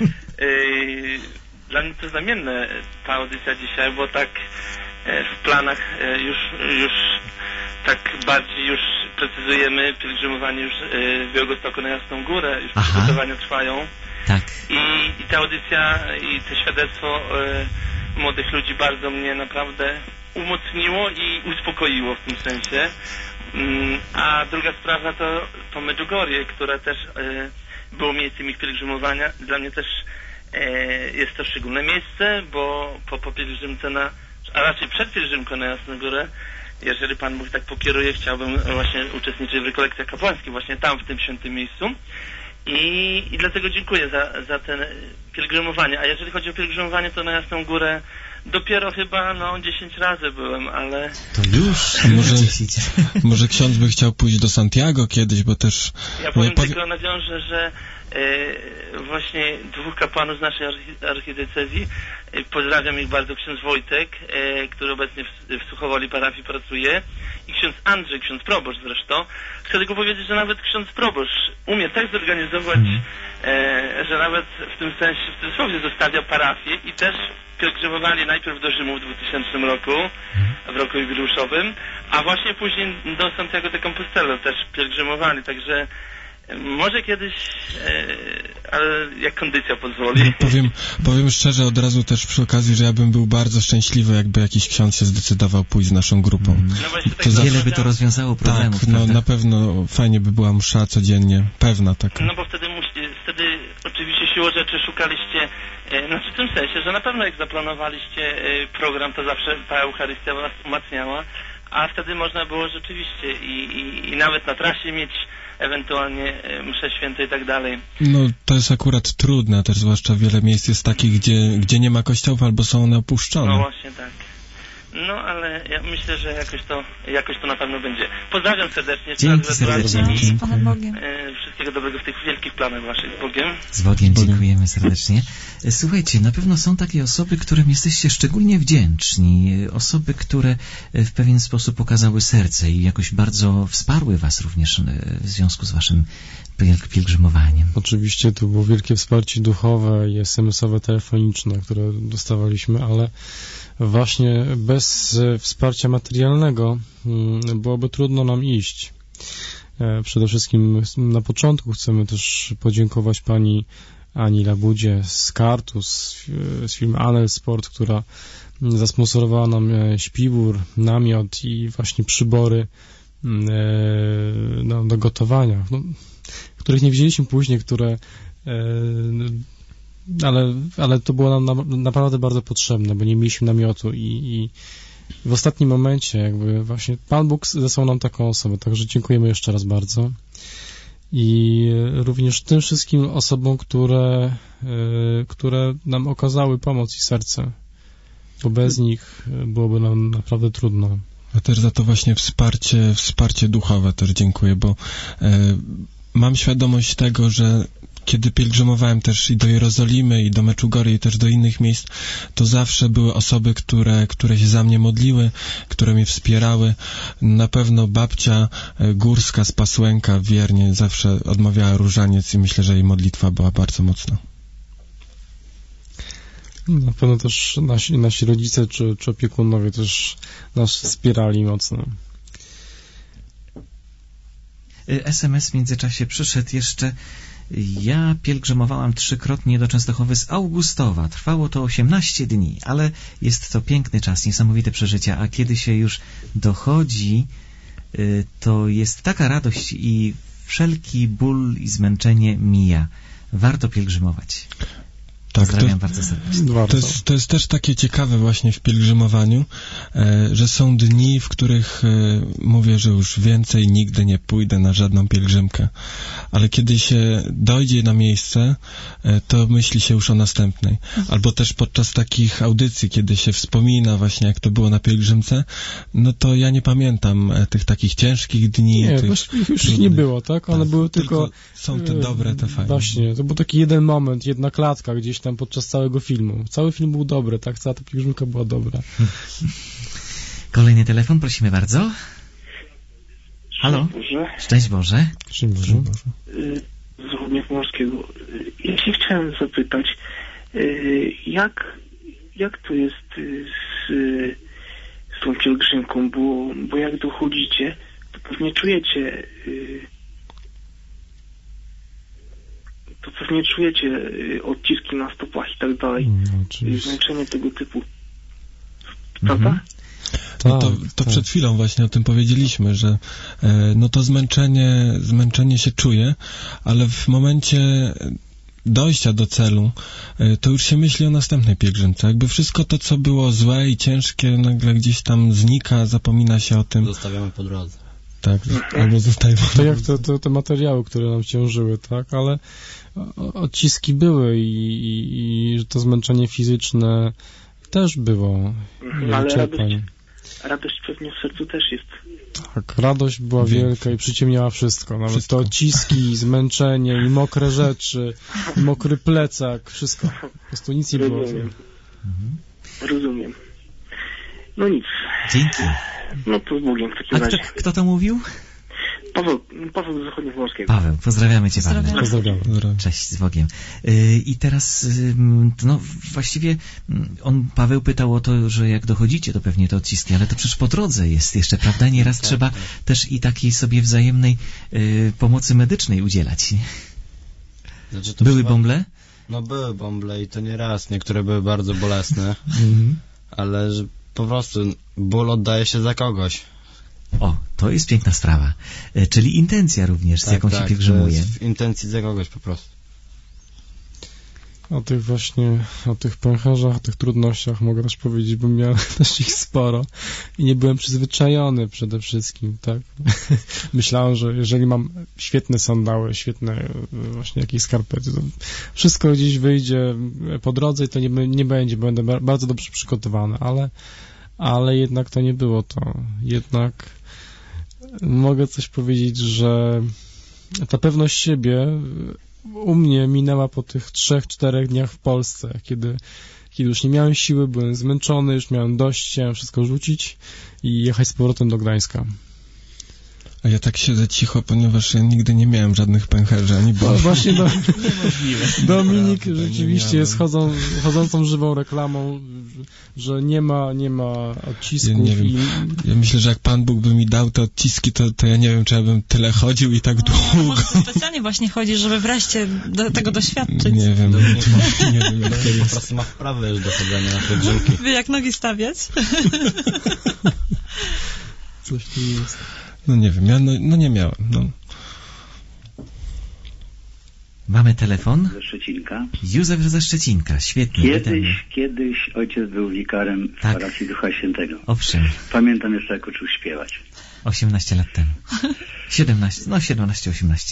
Dla mnie to znamienne ta audycja dzisiaj, bo tak w planach już tak bardziej już precyzujemy pielgrzymowanie już w Białegostoku na Jasną Górę, już przygotowania trwają. Tak. I ta audycja i to świadectwo młodych ludzi bardzo mnie naprawdę umocniło i uspokoiło w tym sensie. A druga sprawa to Medjugorje, które też było miejscem ich pielgrzymowania. Dla mnie też jest to szczególne miejsce, bo po pielgrzymce a raczej przed pielgrzymką na Jasną Górę, jeżeli Pan Bóg tak pokieruje, chciałbym właśnie uczestniczyć w rekolekcjach kapłańskich właśnie tam, w tym świętym miejscu. I dlatego dziękuję za ten pielgrzymowanie. A jeżeli chodzi o pielgrzymowanie, to na Jasną Górę dopiero chyba 10 razy byłem, ale... To już? Może ksiądz by chciał pójść do Santiago kiedyś, bo też... Ja powiem tylko nawiążę, że właśnie dwóch kapłanów z naszej archidiecezji, pozdrawiam ich bardzo, ksiądz Wojtek, który obecnie w Suchowoli parafii pracuje, i ksiądz Andrzej, ksiądz proboszcz zresztą. Chcę tylko powiedzieć, że nawet ksiądz proboszcz umie tak zorganizować, że nawet w tym sensie, w cudzysłowie, zostawia parafię i też pielgrzymowali najpierw do Rzymu w 2000 roku, w roku jubileuszowym, a właśnie później do Santiago de Compostela też pielgrzymowali, także może kiedyś, ale jak kondycja pozwoli. Powiem szczerze od razu też przy okazji, że ja bym był bardzo szczęśliwy, jakby jakiś ksiądz się zdecydował pójść z naszą grupą. No właśnie, tak wiele by to rozwiązało problemów. Tak, na pewno fajnie by była msza codziennie, pewna taka. No bo wtedy oczywiście siłą rzeczy szukaliście, w tym sensie, że na pewno jak zaplanowaliście program, to zawsze ta Eucharystia was umacniała, a wtedy można było rzeczywiście i nawet na trasie mieć ewentualnie msze święte i tak dalej. No to jest akurat trudne, też zwłaszcza wiele miejsc jest takich, gdzie nie ma kościołów albo są one opuszczone. No właśnie tak. No ale ja myślę, że jakoś to na pewno będzie. Pozdrawiam serdecznie. Dzięki serdecznie. Z Panem Bogiem. Wszystkiego dobrego w tych wielkich planach waszych z Bogiem. Z Bogiem dziękujemy serdecznie. Słuchajcie, na pewno są takie osoby, którym jesteście szczególnie wdzięczni. Osoby, które w pewien sposób pokazały serce i jakoś bardzo wsparły was również w związku z waszym pielgrzymowaniem. Oczywiście to było wielkie wsparcie duchowe i SMS-owe, telefoniczne, które dostawaliśmy, ale właśnie bez wsparcia materialnego byłoby trudno nam iść. Przede wszystkim na początku chcemy też podziękować pani Ani Labudzie z Kartu, z firmy Anel Sport, która zasponsorowała nam śpiwór, namiot i właśnie przybory do gotowania, których nie wzięliśmy później, ale to było nam naprawdę bardzo potrzebne, bo nie mieliśmy namiotu i w ostatnim momencie jakby właśnie Pan Bóg zesłał nam taką osobę, także dziękujemy jeszcze raz bardzo. i również tym wszystkim osobom, które nam okazały pomoc i serce, bo bez nich byłoby nam naprawdę trudno. A też za to właśnie wsparcie duchowe też dziękuję, bo mam świadomość tego, że kiedy pielgrzymowałem też i do Jerozolimy, i do Meczugory, i też do innych miejsc, to zawsze były osoby, które się za mnie modliły, które mnie wspierały. Na pewno babcia górska z Pasłęka wiernie zawsze odmawiała różaniec i myślę, że jej modlitwa była bardzo mocna. Na pewno też nasi rodzice czy opiekunowie też nas wspierali mocno. SMS w międzyczasie przyszedł jeszcze. Ja pielgrzymowałam 3-krotnie do Częstochowy z Augustowa. Trwało to 18 dni, ale jest to piękny czas, niesamowite przeżycia, a kiedy się już dochodzi, to jest taka radość i wszelki ból i zmęczenie mija. Warto pielgrzymować. Pozdrawiam bardzo serdecznie. To jest też takie ciekawe właśnie w pielgrzymowaniu, że są dni, w których mówię, że już więcej nigdy nie pójdę na żadną pielgrzymkę. Ale kiedy się dojdzie na miejsce, to myśli się już o następnej. Albo też podczas takich audycji, kiedy się wspomina właśnie, jak to było na pielgrzymce, no to ja nie pamiętam tych takich ciężkich dni. Nie, już ich nie było, tak? One były tylko są te dobre, te fajne. Właśnie, to był taki jeden moment, jedna klatka gdzieś tam podczas całego filmu. Cały film był dobry, tak? Cała ta pielgrzymka była dobra. Kolejny telefon, prosimy bardzo. Halo? Szczęść Boże. Szczęść Boże. Z Zachodniopomorskiego. Ja się chciałem zapytać, jak to jest z tą pielgrzymką, bo jak dochodzicie, to pewnie czujecie odciski na stopach i tak dalej, zmęczenie tego typu, prawda? No to przed chwilą właśnie o tym powiedzieliśmy, że no to zmęczenie się czuje, ale w momencie dojścia do celu, to już się myśli o następnej pielgrzymce. Jakby wszystko to, co było złe i ciężkie, nagle gdzieś tam znika, zapomina się o tym. Zostawiamy po drodze. Tak, albo zostajemy. To jak te materiały, które nam ciążyły, tak? Ale odciski były i to zmęczenie fizyczne też było. Ale radość pewnie w sercu też jest. Tak, radość była wielka i przyciemniała wszystko. Nawet te odciski, zmęczenie i mokre rzeczy, i mokry plecak, wszystko. Po prostu nic nie było. Rozumiem. No nic. Dzięki. No to z Bogiem w takim razie. Kto to mówił? Paweł z Zachodniopomorskiego. Paweł, pozdrawiamy Cię bardzo. Pozdrawiamy. Cześć, z Bogiem. I teraz, no właściwie Paweł pytał o to, że jak dochodzicie, to pewnie te odciski, ale to przecież po drodze jest jeszcze, prawda? Nieraz trzeba też i takiej sobie wzajemnej pomocy medycznej udzielać. Znaczy, były bąble? No były bąble i to nie raz. Niektóre były bardzo bolesne, ale że po prostu ból oddaje się za kogoś. O, to jest piękna sprawa. Czyli intencja również, z jaką się pielgrzymuje. W intencji za kogoś po prostu. O tych pęcherzach, o tych trudnościach mogę też powiedzieć, bo miałem też ich sporo i nie byłem przyzwyczajony przede wszystkim, tak? Myślałem, że jeżeli mam świetne sandały, świetne właśnie jakieś skarpety, to wszystko gdzieś wyjdzie po drodze i to nie będzie, będę bardzo dobrze przygotowany, ale jednak to nie było to. Jednak mogę coś powiedzieć, że ta pewność siebie u mnie minęła po tych 3-4 dniach w Polsce, kiedy już nie miałem siły, byłem zmęczony, już miałem dość, chciałem wszystko rzucić i jechać z powrotem do Gdańska. A ja tak siedzę cicho, ponieważ ja nigdy nie miałem żadnych pęcherzy, ani boli. No właśnie Dominik rzeczywiście jest chodzącą żywą reklamą, że nie ma odcisków. Ja nie wiem. Ja myślę, że jak Pan Bóg by mi dał te odciski, to ja nie wiem, czy ja bym tyle chodził i tak długo. Może specjalnie właśnie chodzisz, żeby wreszcie tego doświadczyć. Nie wiem. Nie wiem, po prostu ma wprawę już do chodzenia na pielgrzymki. Wie, jak nogi stawiać? Coś tu jest. No nie wiem, ja nie miałem. No. Mamy telefon. Ze Szczecinka. Józef ze Szczecinka, świetnie. Kiedyś ojciec był wikarem w parafii Ducha Świętego. Owszem. Pamiętam jeszcze, jak uczył śpiewać. 18 lat temu. 17-18.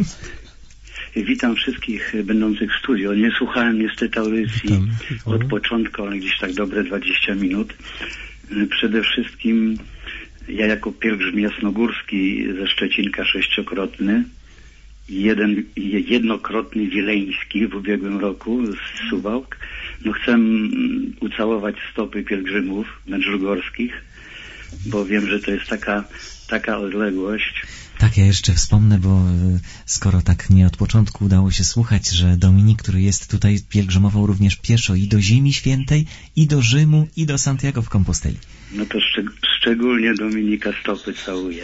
Witam wszystkich będących w studio. Nie słuchałem niestety audycji od początku, ale gdzieś tak dobre 20 minut. Przede wszystkim ja jako pielgrzym jasnogórski ze Szczecinka 6-krotny i jednokrotny wileński w ubiegłym roku z Suwałk, chcę ucałować stopy pielgrzymów medjugorskich, bo wiem, że to jest taka odległość. Tak, ja jeszcze wspomnę, bo skoro tak nie od początku udało się słuchać, że Dominik, który jest tutaj, pielgrzymował również pieszo i do Ziemi Świętej, i do Rzymu, i do Santiago w Komposteli. No to szczególnie Dominika stopy całuję.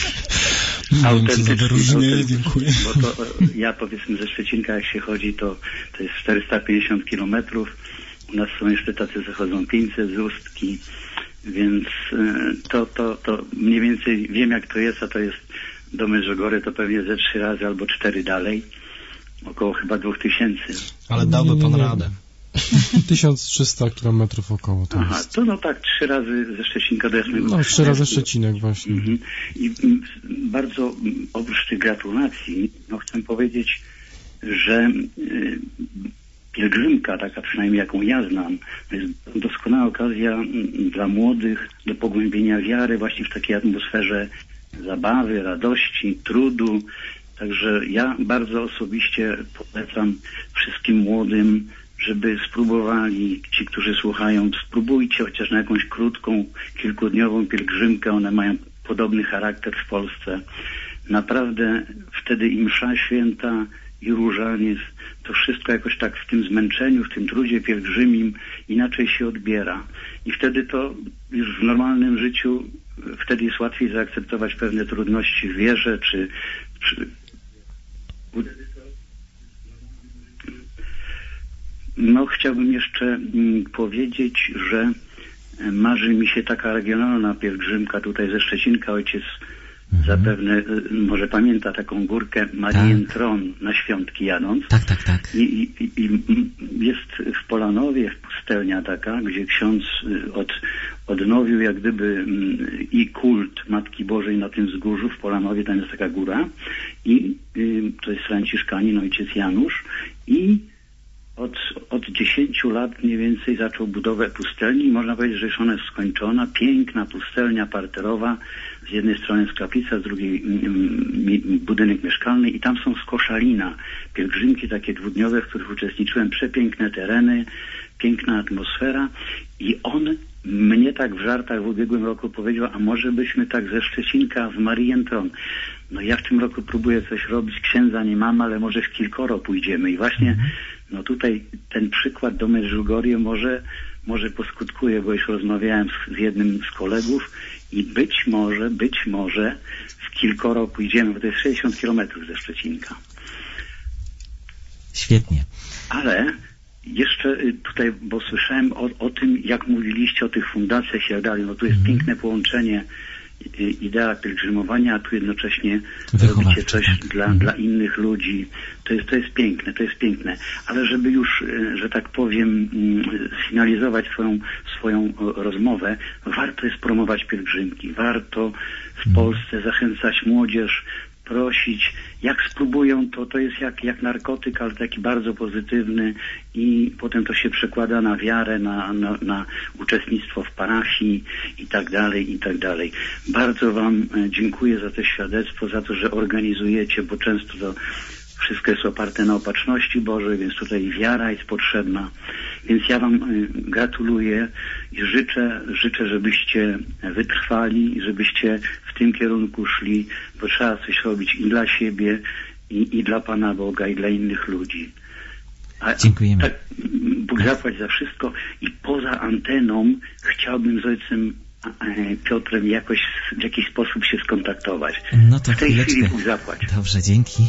Autentycznie, dziękuję. Bo to ja powiedzmy ze Szczecinka jak się chodzi, to jest 450 kilometrów. U nas są jeszcze tacy, co chodzą 500 z Ustki, więc to mniej więcej wiem jak to jest, a to jest do Medjugorje to pewnie ze 3 razy albo 4 dalej. Około chyba 2000. Ale dałby pan radę. 1300 kilometrów około to Aha, jest. to no tak, 3 razy ze Szczecinka do Jasnego. No, 3 razy Szczecinek właśnie. I bardzo oprócz tych gratulacji, chcę powiedzieć, że pielgrzymka, taka przynajmniej jaką ja znam, to jest doskonała okazja dla młodych do pogłębienia wiary właśnie w takiej atmosferze zabawy, radości, trudu. Także ja bardzo osobiście polecam wszystkim młodym, żeby spróbowali, ci, którzy słuchają, spróbujcie chociaż na jakąś krótką, kilkudniową pielgrzymkę. One mają podobny charakter w Polsce. Naprawdę wtedy i msza święta, i różaniec, to wszystko jakoś tak w tym zmęczeniu, w tym trudzie pielgrzymim inaczej się odbiera. I wtedy to już w normalnym życiu, wtedy jest łatwiej zaakceptować pewne trudności w wierze, czy chciałbym jeszcze powiedzieć, że marzy mi się taka regionalna pielgrzymka tutaj ze Szczecinka. Ojciec zapewne może pamięta taką górkę Marientron na Świątki jadąc. Tak. I jest w Polanowie pustelnia taka, gdzie ksiądz odnowił jak gdyby i kult Matki Bożej na tym wzgórzu w Polanowie, tam jest taka góra i to jest franciszkanin, ojciec Janusz i od 10 lat mniej więcej zaczął budowę pustelni i można powiedzieć, że już ona jest skończona. Piękna pustelnia parterowa. Z jednej strony jest kaplica, z drugiej budynek mieszkalny i tam są z koszalina. Pielgrzymki takie dwudniowe, w których uczestniczyłem. Przepiękne tereny, piękna atmosfera i on mnie tak w żartach w ubiegłym roku powiedział, a może byśmy tak ze Szczecinka w Marientron. No ja w tym roku próbuję coś robić, księdza nie mam, ale może w kilkoro pójdziemy i właśnie tutaj ten przykład do Medjugorje może poskutkuje, bo już rozmawiałem z jednym z kolegów i być może w kilkoro pójdziemy, bo to jest 60 kilometrów ze Szczecinka. Świetnie. Ale jeszcze tutaj, bo słyszałem o tym, jak mówiliście o tych fundacjach i tak dalej, no tu jest piękne połączenie idea pielgrzymowania, a tu jednocześnie robicie coś dla innych ludzi. To jest piękne. Ale żeby już, że tak powiem, sfinalizować swoją rozmowę, warto jest promować pielgrzymki. Warto w Polsce zachęcać młodzież, prosić. Jak spróbują, to jest jak narkotyk, ale taki bardzo pozytywny i potem to się przekłada na wiarę, na uczestnictwo w parafii i tak dalej. Bardzo Wam dziękuję za to świadectwo, za to, że organizujecie, bo często to wszystko jest oparte na opatrzności Bożej, więc tutaj wiara jest potrzebna. Więc ja Wam gratuluję i życzę, żebyście wytrwali, żebyście w tym kierunku szli, bo trzeba coś robić i dla siebie, i dla Pana Boga, i dla innych ludzi. Dziękujemy. Tak, Bóg zapłać za wszystko i poza anteną chciałbym z ojcem Piotrem w jakiś sposób się skontaktować. No to w tej chwili Bóg zapłać. Dobrze, dzięki.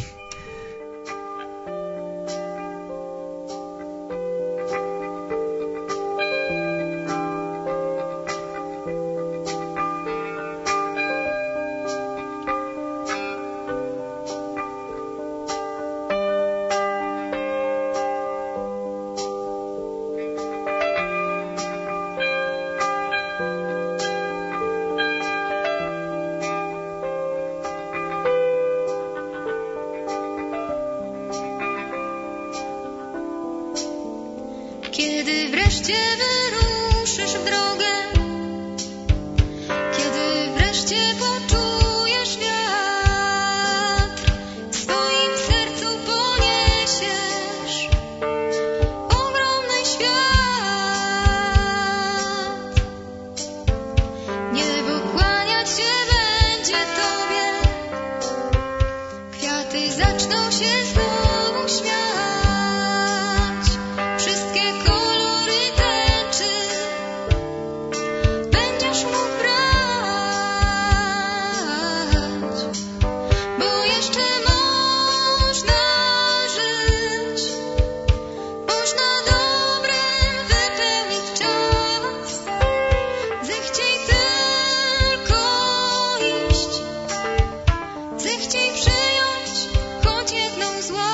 Kiedy wreszcie wyruszysz w drogę, kiedy wreszcie poczujesz wiatr, w swoim sercu poniesiesz ogromny świat. Niebo kłaniać się będzie tobie, kwiaty zaczną się znowu śmiać. Wszystkie kolory tęczy będziesz mógł brać, bo jeszcze można żyć, można dobrem wypełnić czas. Zechciej tylko iść, zechciej przyjąć choć jedną z łask.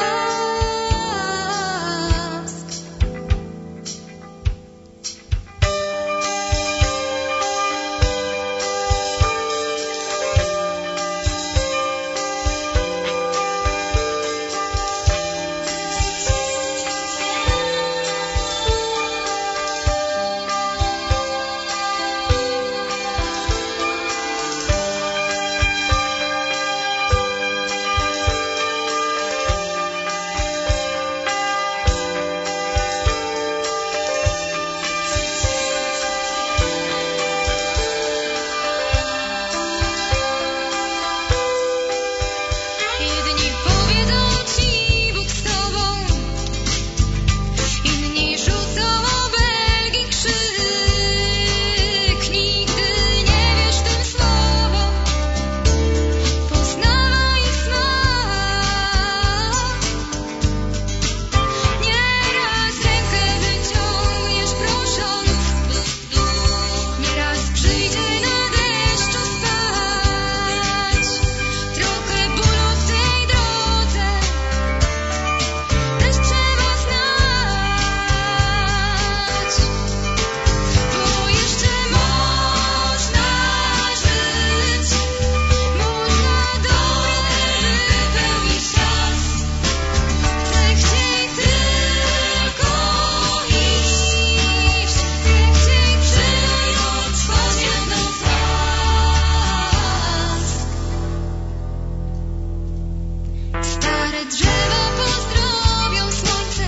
Jedni powiedzą ci Bóg z tobą, inni rzucą obelgi krzyk. Nigdy nie wierz tym słowom, poznawaj ich smak. Nieraz rękę wyciągniesz prosząc, nieraz przyjdzie na deszczu spać. Trochę bólu w tej drodze też trzeba znać, bo jeszcze można żyć, można dobrem wypełnić czas. Zechciej tylko iść, zechciej przyjąć choć jedną z łask. Stare drzewa pozdrowią słońce,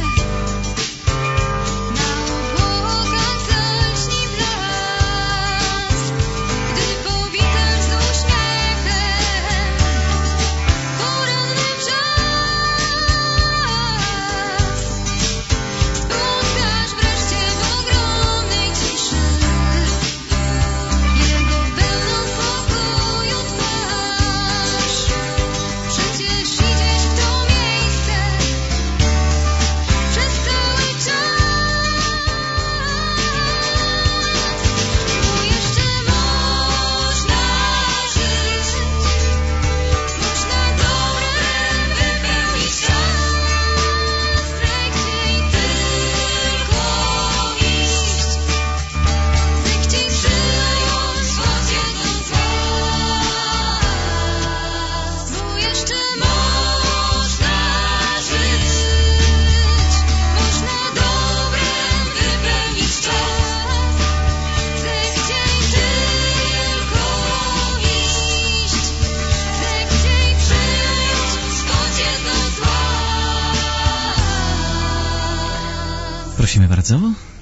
na obłokach zaśni blask. Gdy powitasz z uśmiechem poranny wrzask, spotkasz wreszcie w ogromnej ciszy jego pełną spokoju twarz. Przecież idziesz w to miejsce przez cały czas, bo jeszcze można żyć, można dobrem wypełnić czas. Zechciej tylko iść, zechciej przyjąć choć jedną z łask, bo jeszcze można żyć, można dobrem wypełnić czas. Zechciej tylko iść, zechciej przyjąć choć jedną z łask. Prosimy bardzo.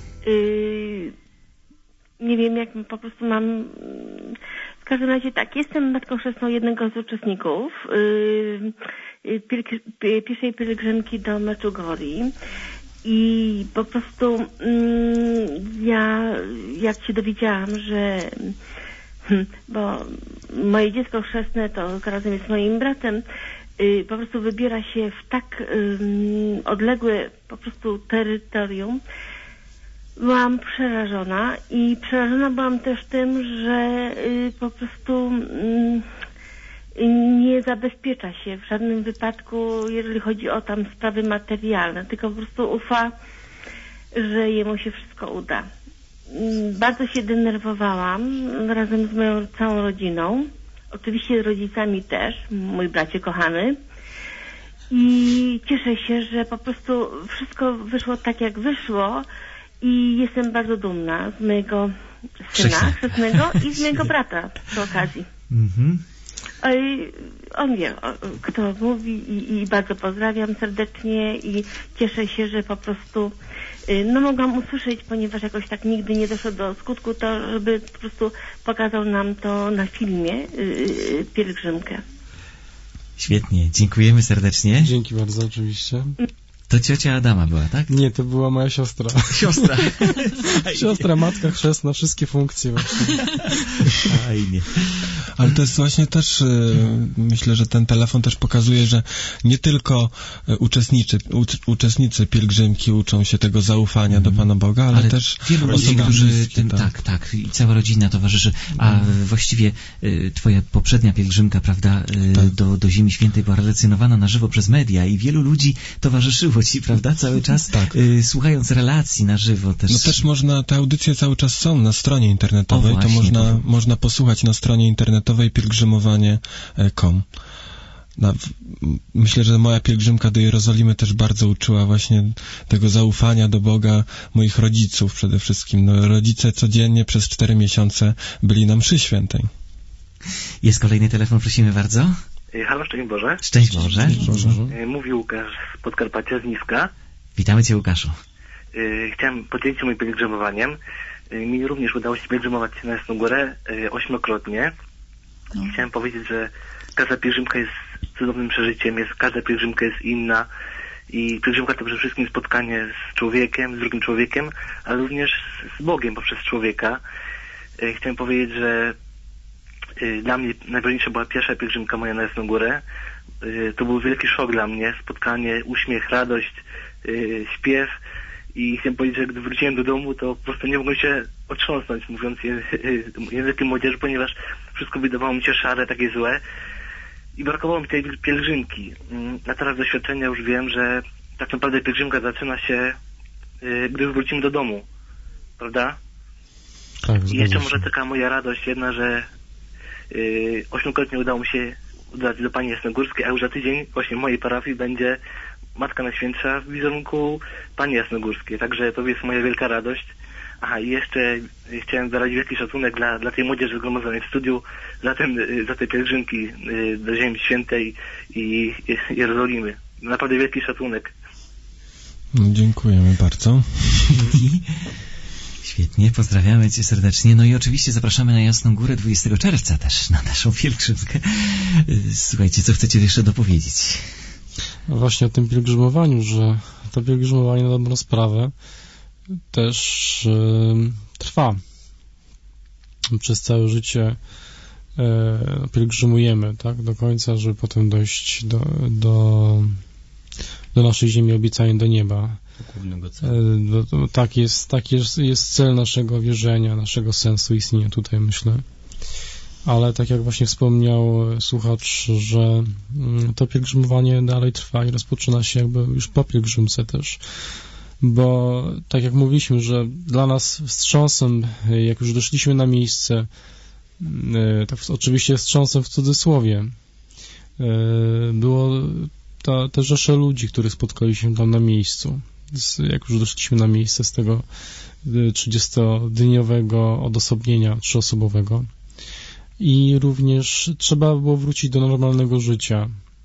Nie wiem, jak po prostu mam... W każdym razie tak, jestem matką chrzestną jednego z uczestników pierwszej pielgrzymki do Medjugorje i po prostu ja, jak się dowiedziałam, że bo moje dziecko chrzestne to razem z moim bratem po prostu wybiera się w tak odległe po prostu terytorium, byłam przerażona i przerażona byłam też tym, że po prostu nie zabezpiecza się w żadnym wypadku, jeżeli chodzi o tam sprawy materialne, tylko po prostu ufa, że jemu się wszystko uda. Bardzo się denerwowałam razem z moją całą rodziną, oczywiście z rodzicami też, mój bracie kochany. I cieszę się, że po prostu wszystko wyszło tak, jak wyszło i jestem bardzo dumna z mojego syna chrzestnego i z mojego brata przy okazji. On wie, kto mówi i bardzo pozdrawiam serdecznie i cieszę się, że po prostu mogłam usłyszeć, ponieważ jakoś tak nigdy nie doszło do skutku, to żeby po prostu pokazał nam to na filmie pielgrzymkę. Świetnie, dziękujemy serdecznie. Dzięki bardzo, oczywiście. To ciocia Adama była, tak? Nie, to była moja siostra. Siostra. Siostra, matka chrzestna, wszystkie funkcje właśnie. Fajnie. Ale to jest właśnie też, myślę, że ten telefon też pokazuje, że nie tylko uczestnicy pielgrzymki uczą się tego zaufania do Pana Boga, ale też wielu ludzi, którzy tym, tak, i cała rodzina towarzyszy, a właściwie twoja poprzednia pielgrzymka, prawda, do Ziemi Świętej była relacjonowana na żywo przez media i wielu ludzi towarzyszyło ci, prawda, cały czas, słuchając relacji na żywo też. No też można, te audycje cały czas są na stronie internetowej, to można posłuchać na stronie internetowej pielgrzymowanie.com. Myślę, że moja pielgrzymka do Jerozolimy też bardzo uczyła właśnie tego zaufania do Boga moich rodziców przede wszystkim. No, rodzice codziennie przez 4 miesiące byli na mszy świętej. Jest kolejny telefon, prosimy bardzo. Halo, szczęść Boże. Szczęść Boże. Mówi Łukasz z Podkarpacia, z Niska. Witamy Cię, Łukaszu. Chciałem podzielić się moim pielgrzymowaniem. Mi również udało się pielgrzymować na Jasną Górę 8-krotnie. Chciałem powiedzieć, że każda pielgrzymka jest cudownym przeżyciem, każda pielgrzymka jest inna i pielgrzymka to przede wszystkim spotkanie z człowiekiem, z drugim człowiekiem, ale również z Bogiem poprzez człowieka. Chciałem powiedzieć, że dla mnie najważniejsza była pierwsza pielgrzymka moja na Jasną Górę. To był wielki szok dla mnie, spotkanie, uśmiech, radość, śpiew i chciałem powiedzieć, że gdy wróciłem do domu, to po prostu nie mogłem się otrząsnąć, mówiąc językiem młodzieży, ponieważ wszystko wydawało mi się szare, takie złe i brakowało mi tej pielgrzymki. Na teraz doświadczenia już wiem, że tak naprawdę pielgrzymka zaczyna się, gdy wrócimy do domu, prawda? Tak, i jeszcze może taka moja radość jedna, że 8-krotnie udało mi się udać do Pani Jasnogórskiej, a już za tydzień właśnie w mojej parafii będzie Matka Najświętsza w wizerunku Pani Jasnogórskiej, także to jest moja wielka radość. Aha, i jeszcze chciałem wyrazić wielki szacunek dla tej młodzieży zgromadzonej w studiu, za te pielgrzymki do Ziemi Świętej i Jerozolimy. Naprawdę wielki szacunek. Dziękujemy bardzo. Świetnie, pozdrawiamy Cię serdecznie. No i oczywiście zapraszamy na Jasną Górę 20 czerwca też na naszą pielgrzymkę. Słuchajcie, co chcecie jeszcze dopowiedzieć? No właśnie o tym pielgrzymowaniu, że to pielgrzymowanie na dobrą sprawę też trwa. Przez całe życie pielgrzymujemy, tak, do końca, żeby potem dojść do naszej ziemi obiecanej, do nieba. Tak jest cel naszego wierzenia, naszego sensu istnienia tutaj, myślę. Ale tak jak właśnie wspomniał słuchacz, że to pielgrzymowanie dalej trwa i rozpoczyna się jakby już po pielgrzymce też. Bo tak jak mówiliśmy, że dla nas wstrząsem, jak już doszliśmy na miejsce, tak oczywiście wstrząsem w cudzysłowie, było te rzesze ludzi, których spotkaliśmy tam na miejscu. Jak już doszliśmy na miejsce z tego 30-dniowego odosobnienia 3-osobowego. I również trzeba było wrócić do normalnego życia.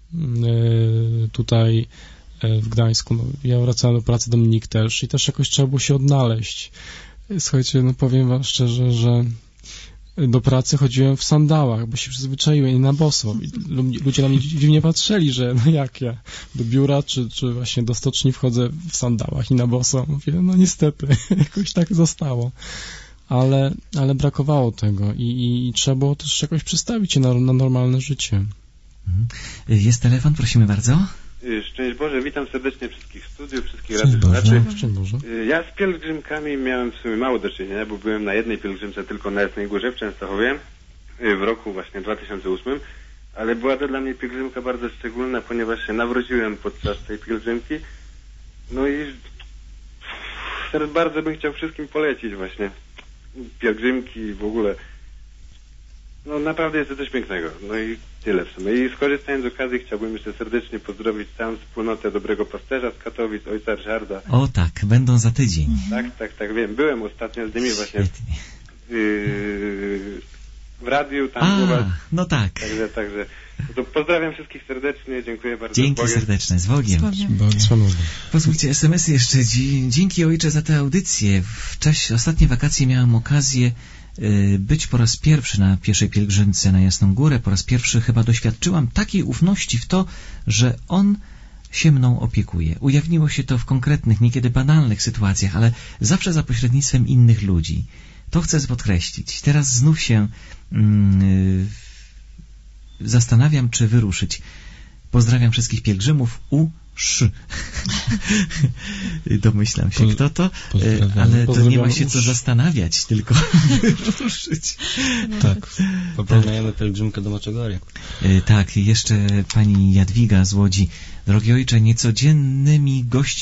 Tutaj w Gdańsku. No, ja wracałem do pracy, Dominik też i też jakoś trzeba było się odnaleźć. Słuchajcie, no powiem wam szczerze, że do pracy chodziłem w sandałach, bo się przyzwyczaiłem i na boso. Ludzie na mnie dziwnie patrzyli, że no jak ja do biura czy właśnie do stoczni wchodzę w sandałach i na boso. Mówię, no niestety, jakoś tak zostało. Ale brakowało tego i trzeba było też jakoś przestawić się na normalne życie. Jest telefon, prosimy bardzo. Szczęść Boże, witam serdecznie wszystkich studiów, wszystkich radiosłuchaczy. Szczęść Boże. Ja z pielgrzymkami miałem w sumie mało do czynienia, bo byłem na jednej pielgrzymce tylko na Jasnej Górze w Częstochowie w roku właśnie 2008, ale była to dla mnie pielgrzymka bardzo szczególna, ponieważ się nawróciłem podczas tej pielgrzymki. No i teraz bardzo bym chciał wszystkim polecić właśnie pielgrzymki w ogóle. No naprawdę jest to coś pięknego. No i tyle w sumie. I skorzystając z okazji chciałbym jeszcze serdecznie pozdrowić całą wspólnotę Dobrego Pasterza z Katowic, ojca Ryszarda. O tak, będą za tydzień. Tak, wiem. Byłem ostatnio z nimi właśnie w radiu. Tam no tak. Także to pozdrawiam wszystkich serdecznie, dziękuję bardzo. Dzięki serdeczne, z Bogiem. Posłuchajcie, SMS-y jeszcze. Dzięki ojcze za tę audycję. W czasie ostatniej wakacji miałem okazję być po raz pierwszy na pieszej pielgrzymce na Jasną Górę. Po raz pierwszy chyba doświadczyłam takiej ufności w to, że On się mną opiekuje. Ujawniło się to w konkretnych, niekiedy banalnych sytuacjach, ale zawsze za pośrednictwem innych ludzi. To chcę podkreślić. Teraz znów się zastanawiam, czy wyruszyć. Pozdrawiam wszystkich pielgrzymów Domyślam się, kto to, ale to nie ma się co zastanawiać, tylko wyruszyć. Tak. Popełniamy pielgrzymkę do Medjugorje. Tak, jeszcze pani Jadwiga z Łodzi. Drogi ojcze, z niecodziennymi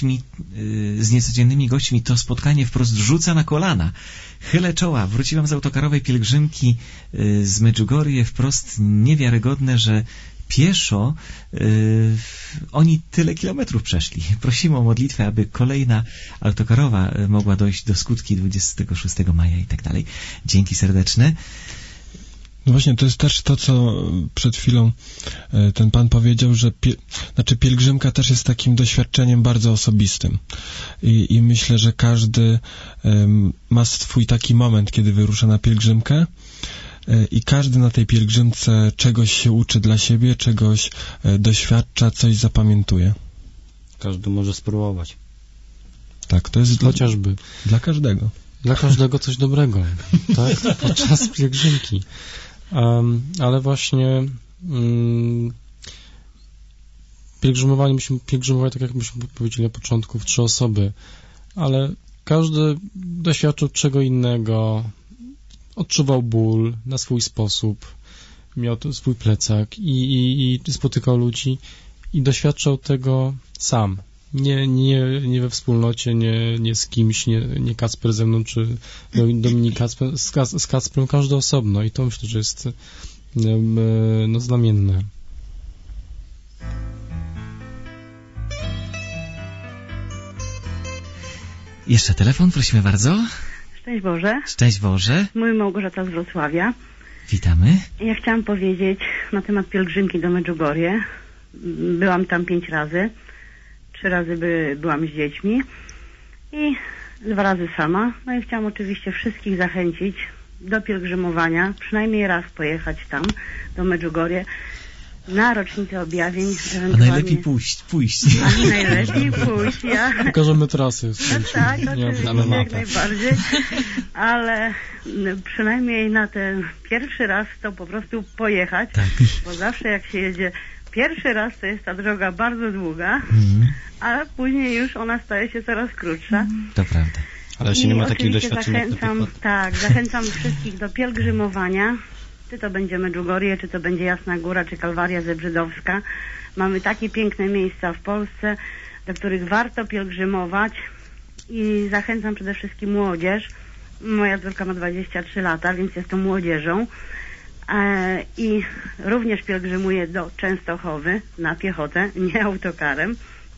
gośćmi to spotkanie wprost rzuca na kolana. Chylę czoła. Wróciłam z autokarowej pielgrzymki z Medjugorje. Wprost niewiarygodne, że pieszo oni tyle kilometrów przeszli. Prosimy o modlitwę, aby kolejna autokarowa mogła dojść do skutki 26 maja i tak dalej. Dzięki serdeczne. No właśnie, to jest też to, co przed chwilą ten pan powiedział, że pielgrzymka też jest takim doświadczeniem bardzo osobistym. I myślę, że każdy ma swój taki moment, kiedy wyrusza na pielgrzymkę i każdy na tej pielgrzymce czegoś się uczy dla siebie, czegoś doświadcza, coś zapamiętuje. Każdy może spróbować. Tak, to jest chociażby dla każdego. Dla każdego coś dobrego, tak? Podczas pielgrzymki. Ale właśnie pielgrzymować, tak jak myśmy powiedzieli na początku, w 3 osoby, ale każdy doświadczył czego innego, odczuwał ból na swój sposób, miał swój plecak i spotykał ludzi i doświadczał tego sam. Nie we wspólnocie, nie z kimś, nie Kacper ze mną, czy Dominik Kacper, z Kacprem, każdy osobno i to myślę, że jest znamienne. Jeszcze telefon, prosimy bardzo. Szczęść Boże. Szczęść Boże. Mój Małgorzata z Wrocławia. Witamy. Ja chciałam powiedzieć na temat pielgrzymki do Medjugorje. Byłam tam 5 razy. 3 razy byłam z dziećmi i 2 razy sama. No i chciałam oczywiście wszystkich zachęcić do pielgrzymowania, przynajmniej raz pojechać tam, do Medjugorje, na rocznicę objawień. A najlepiej pójść. A najlepiej pójść, ja. Pokażemy trasy. Tak, oczywiście, jak najbardziej. Ale przynajmniej na ten pierwszy raz to po prostu pojechać, bo zawsze jak się jedzie pierwszy raz, to jest ta droga bardzo długa, a później już ona staje się coraz krótsza. To prawda. Ale jeśli nie ma takich doświadczeń, zachęcam wszystkich do pielgrzymowania, czy to będzie Medjugorje, czy to będzie Jasna Góra, czy Kalwaria Zebrzydowska. Mamy takie piękne miejsca w Polsce, do których warto pielgrzymować i zachęcam przede wszystkim młodzież. Moja córka ma 23 lata, więc jestem młodzieżą. I również pielgrzymuję do Częstochowy na piechotę, nie autokarem,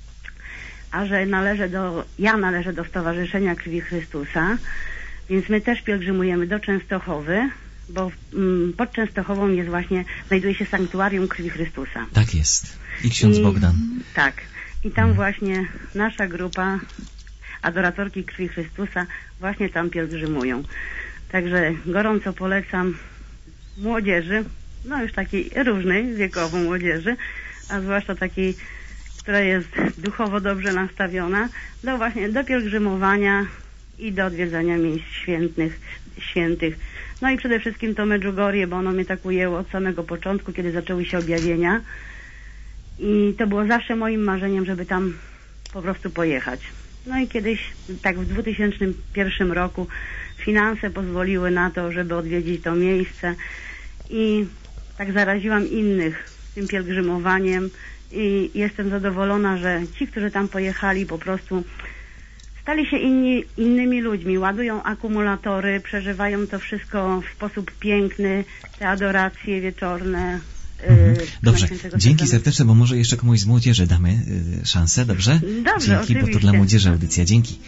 a że ja należę do Stowarzyszenia Krwi Chrystusa, więc my też pielgrzymujemy do Częstochowy, bo pod Częstochową znajduje się sanktuarium Krwi Chrystusa. Tak jest. I ksiądz Bogdan. Tak. I tam właśnie nasza grupa adoratorki Krwi Chrystusa właśnie tam pielgrzymują. Także gorąco polecam młodzieży, no już takiej różnej wiekowo młodzieży, a zwłaszcza takiej, która jest duchowo dobrze nastawiona, do pielgrzymowania i do odwiedzania miejsc świętych. No i przede wszystkim to Medjugorje, bo ono mnie tak ujęło od samego początku, kiedy zaczęły się objawienia i to było zawsze moim marzeniem, żeby tam po prostu pojechać. No i kiedyś, tak w 2001 roku finanse pozwoliły na to, żeby odwiedzić to miejsce i tak zaraziłam innych tym pielgrzymowaniem i jestem zadowolona, że ci, którzy tam pojechali, po prostu stali się innymi ludźmi, ładują akumulatory, przeżywają to wszystko w sposób piękny, te adoracje wieczorne. Dobrze, dzięki serdeczne, bo może jeszcze komuś z młodzieży damy szansę, dobrze? Dobrze, dzięki, oczywiście. Bo to dla młodzieży audycja. Dzięki.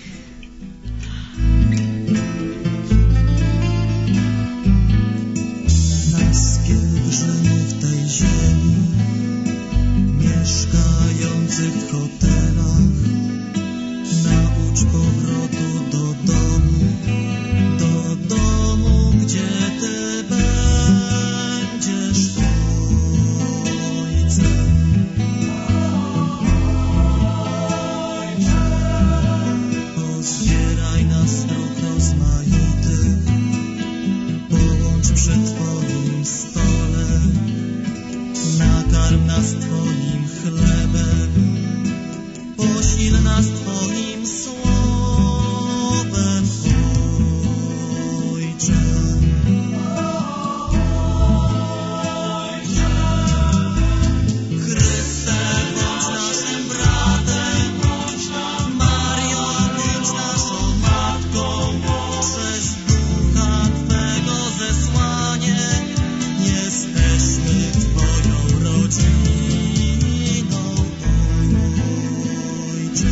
Nas pielgrzymów tej ziemi, mieszkających w hotelach, naucz powrotu do domu, gdzie Ty będziesz Ojcem. Pozbieraj nas dróg rozmaitych, połącz przy Twoim stole, nakarm nas Twoim chlebem, posil nas Twoim słowem, Ojcze. Chryste, bądź naszym bratem, Mario, bądź naszą matką, przez Ducha Twego zesłanie jesteśmy Twoją rodziną, Ojcze.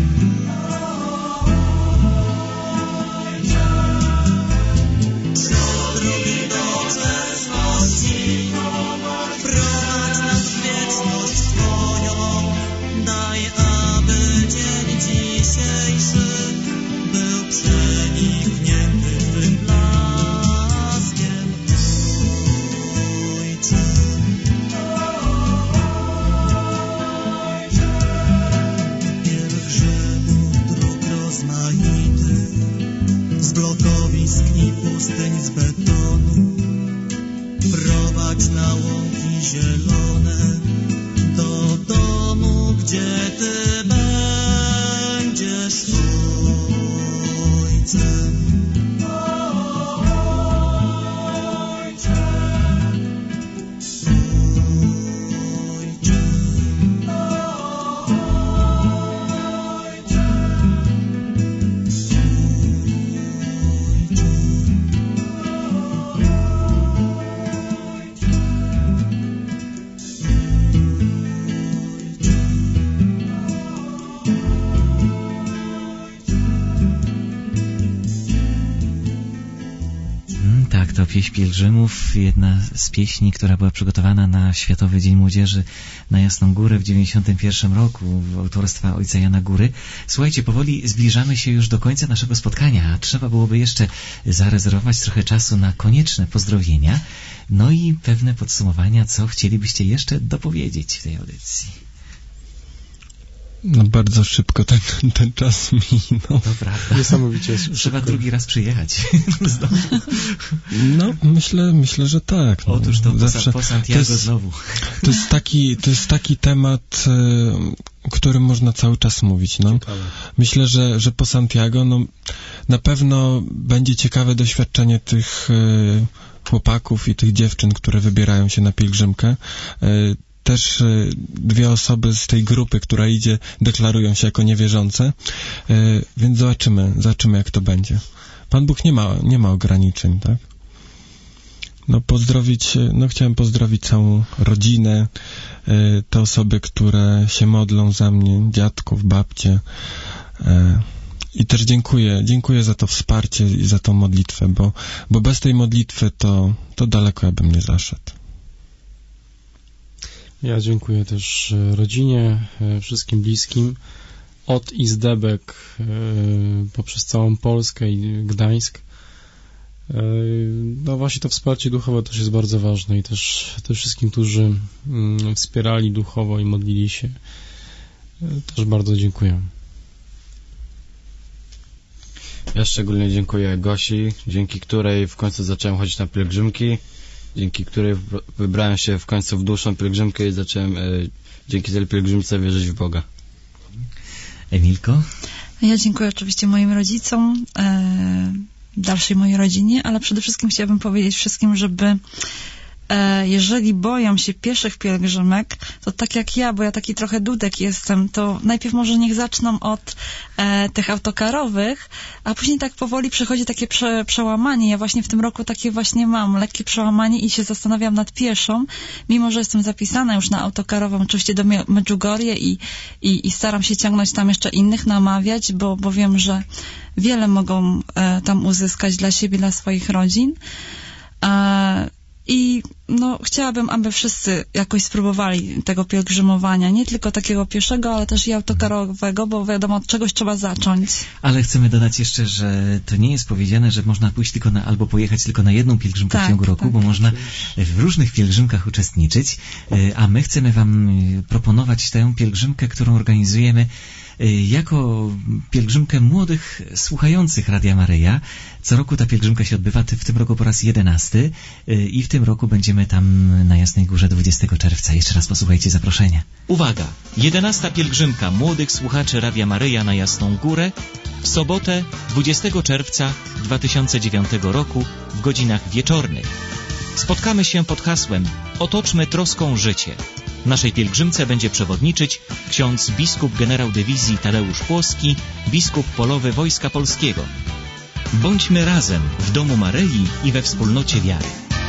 Drogi doczesności, prowadź nas w wieczność Twoją, daj, aby dzień dzisiejszy był przeniknięty Twym blaskiem, Ojcze. Pielgrzymów dróg rozmaitych, z blokowisk i pustyń z betonu, prowadź na łąki zielone, do domu, gdzie Ty będziesz Ojcem. Tak, to pieśń pielgrzymów, jedna z pieśni, która była przygotowana na Światowy Dzień Młodzieży na Jasną Górę w 1991 roku, autorstwa ojca Jana Góry. Słuchajcie, powoli zbliżamy się już do końca naszego spotkania, a trzeba byłoby jeszcze zarezerwować trochę czasu na konieczne pozdrowienia, no i pewne podsumowania, co chcielibyście jeszcze dopowiedzieć w tej audycji. No bardzo szybko ten czas minął. To prawda. Niesamowicie. Trzeba drugi raz przyjechać. No, myślę, że tak. No. Otóż to po Santiago znowu. To jest taki temat, o którym można cały czas mówić. No. Myślę, że po Santiago na pewno będzie ciekawe doświadczenie tych chłopaków i tych dziewczyn, które wybierają się na pielgrzymkę. Też dwie osoby z tej grupy, która idzie, deklarują się jako niewierzące, więc zobaczymy, jak to będzie. Pan Bóg nie ma ograniczeń, tak? Chciałem pozdrowić całą rodzinę, te osoby, które się modlą za mnie, dziadków, babcie. I też dziękuję za to wsparcie i za tą modlitwę, bo bez tej modlitwy to daleko ja bym nie zaszedł. Ja dziękuję też rodzinie, wszystkim bliskim, od Izdebek poprzez całą Polskę i Gdańsk. No właśnie to wsparcie duchowe też jest bardzo ważne i też wszystkim, którzy wspierali duchowo i modlili się, też bardzo dziękuję. Ja szczególnie dziękuję Gosi, dzięki której w końcu zacząłem chodzić na pielgrzymki, dzięki której wybrałem się w końcu w dłuższą pielgrzymkę i zacząłem dzięki tej pielgrzymce wierzyć w Boga. Emilko? Ja dziękuję oczywiście moim rodzicom, dalszej mojej rodzinie, ale przede wszystkim chciałabym powiedzieć wszystkim, żeby jeżeli boją się pieszych pielgrzymek, to tak jak ja, bo ja taki trochę dudek jestem, to najpierw może niech zaczną od tych autokarowych, a później tak powoli przychodzi takie przełamanie. Ja właśnie w tym roku takie właśnie mam lekkie przełamanie i się zastanawiam nad pieszą, mimo że jestem zapisana już na autokarową, oczywiście do Medjugorje i staram się ciągnąć tam jeszcze innych, namawiać, bo wiem, że wiele mogą tam uzyskać dla siebie, dla swoich rodzin. I no, chciałabym, aby wszyscy jakoś spróbowali tego pielgrzymowania, nie tylko takiego pieszego, ale też i autokarowego, bo wiadomo, od czegoś trzeba zacząć. Ale chcemy dodać jeszcze, że to nie jest powiedziane, że można pójść tylko albo pojechać tylko na jedną pielgrzymkę w ciągu roku, bo można w różnych pielgrzymkach uczestniczyć, a my chcemy wam proponować tę pielgrzymkę, którą organizujemy jako pielgrzymkę młodych słuchających Radia Maryja. Co roku ta pielgrzymka się odbywa, w tym roku po raz 11 i w tym roku będziemy tam na Jasnej Górze 20 czerwca. Jeszcze raz posłuchajcie zaproszenia. Uwaga! 11. pielgrzymka młodych słuchaczy Radia Maryja na Jasną Górę w sobotę 20 czerwca 2009 roku w godzinach wieczornych. Spotkamy się pod hasłem Otoczmy troską życie. Naszej pielgrzymce będzie przewodniczyć ksiądz biskup generał dywizji Tadeusz Płoski, biskup polowy Wojska Polskiego. Bądźmy razem w Domu Maryi i we wspólnocie wiary.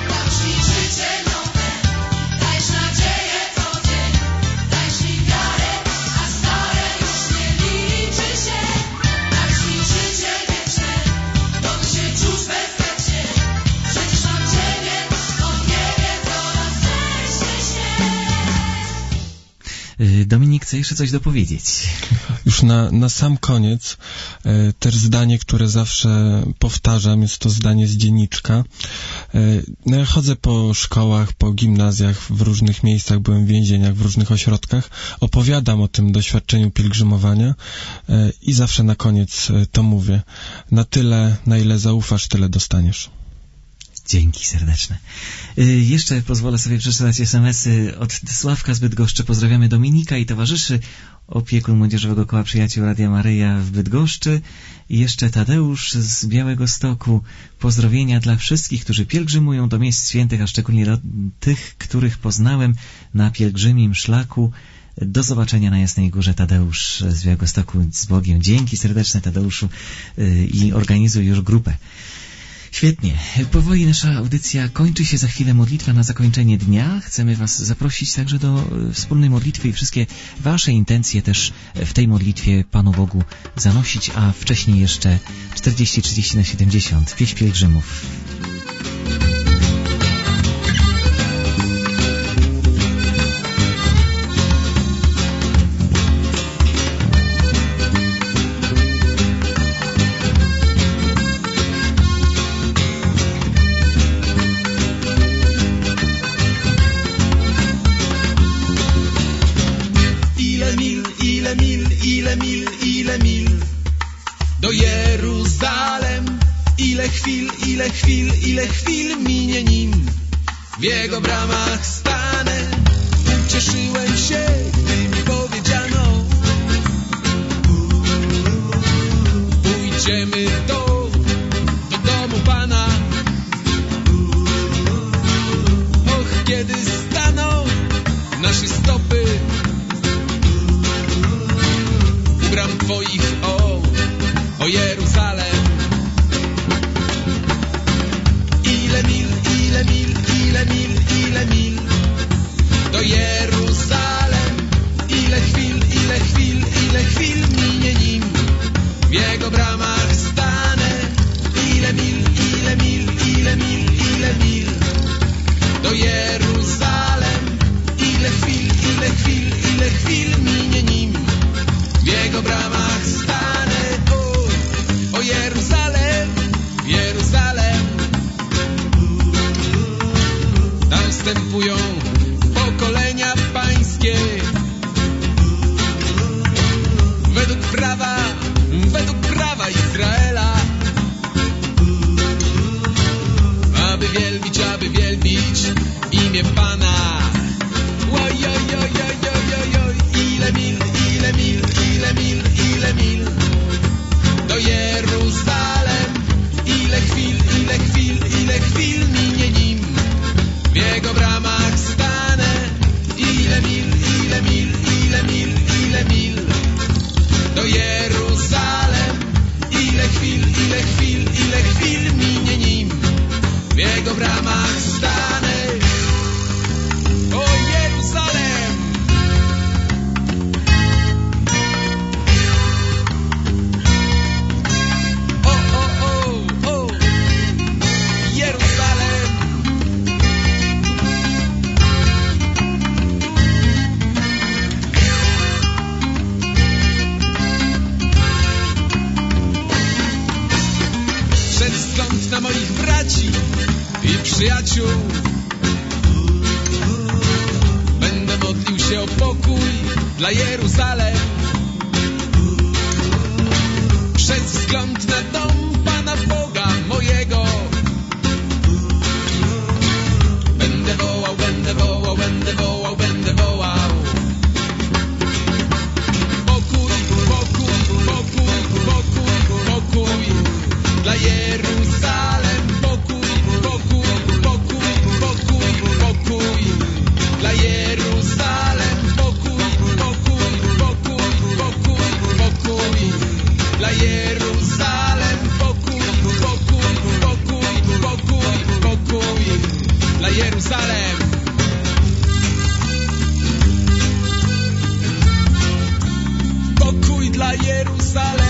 Dominik chce jeszcze coś dopowiedzieć. Już na sam koniec też zdanie, które zawsze powtarzam, jest to zdanie z dzienniczka. No ja chodzę po szkołach, po gimnazjach, w różnych miejscach, byłem w więzieniach, w różnych ośrodkach, opowiadam o tym doświadczeniu pielgrzymowania i zawsze na koniec to mówię. Na tyle, na ile zaufasz, tyle dostaniesz. Dzięki serdeczne. Jeszcze pozwolę sobie przeczytać SMS-y od Sławka z Bydgoszczy. Pozdrawiamy Dominika i towarzyszy, opiekun Młodzieżowego Koła Przyjaciół Radia Maryja w Bydgoszczy. I jeszcze Tadeusz z Białegostoku. Pozdrowienia dla wszystkich, którzy pielgrzymują do miejsc świętych, a szczególnie do tych, których poznałem na pielgrzymim szlaku. Do zobaczenia na Jasnej Górze. Tadeusz z Białegostoku z Bogiem. Dzięki serdeczne, Tadeuszu, i organizuj już grupę. Świetnie. Powoli nasza audycja kończy się, za chwilę modlitwa na zakończenie dnia. Chcemy was zaprosić także do wspólnej modlitwy i wszystkie wasze intencje też w tej modlitwie Panu Bogu zanosić, a wcześniej jeszcze 40-30 na 70. Pieśń pielgrzymów. Do Jeruzalem, ile chwil minie nim. W jego bramach stanę. Ucieszyłem się, gdy mi powiedziano: pójdziemy do domu Pana. Och, kiedy staną nasze stopy u bram Twoich, o Jeruzalem. Ile mil do Jeruzalem. Ile chwil minie nim. W jego bramach stanę. Ile mil do Jeruzalem. Ile chwil minie nim. W jego bramach stanę. O Jeruzalem, Jeruzalem. Tam wstępują pokolenia pańskie. Według prawa Izraela. Aby wielbić imię Pana. Oj. Ile mil do Jeruzalem. Ile chwil minie nim. W jego bez względu na moich braci i przyjaciół. Będę modlił się o pokój dla Jeruzalem, przez wzgląd na dom Pana Boga mojego. Będę wołał, będę wołał, będę wołał, będę wołał. Pokój, pokój, pokój, pokój, pokój dla Jeruzalem. Pokój, pokój, pokój, pokój, pokój dla Jeruzalem. Pokój, pokój, pokój, pokój, pokój dla Jeruzalem. Pokój, pokój, pokój, pokój, pokój dla Jeruzalem. Pokój dla Jeruzalem.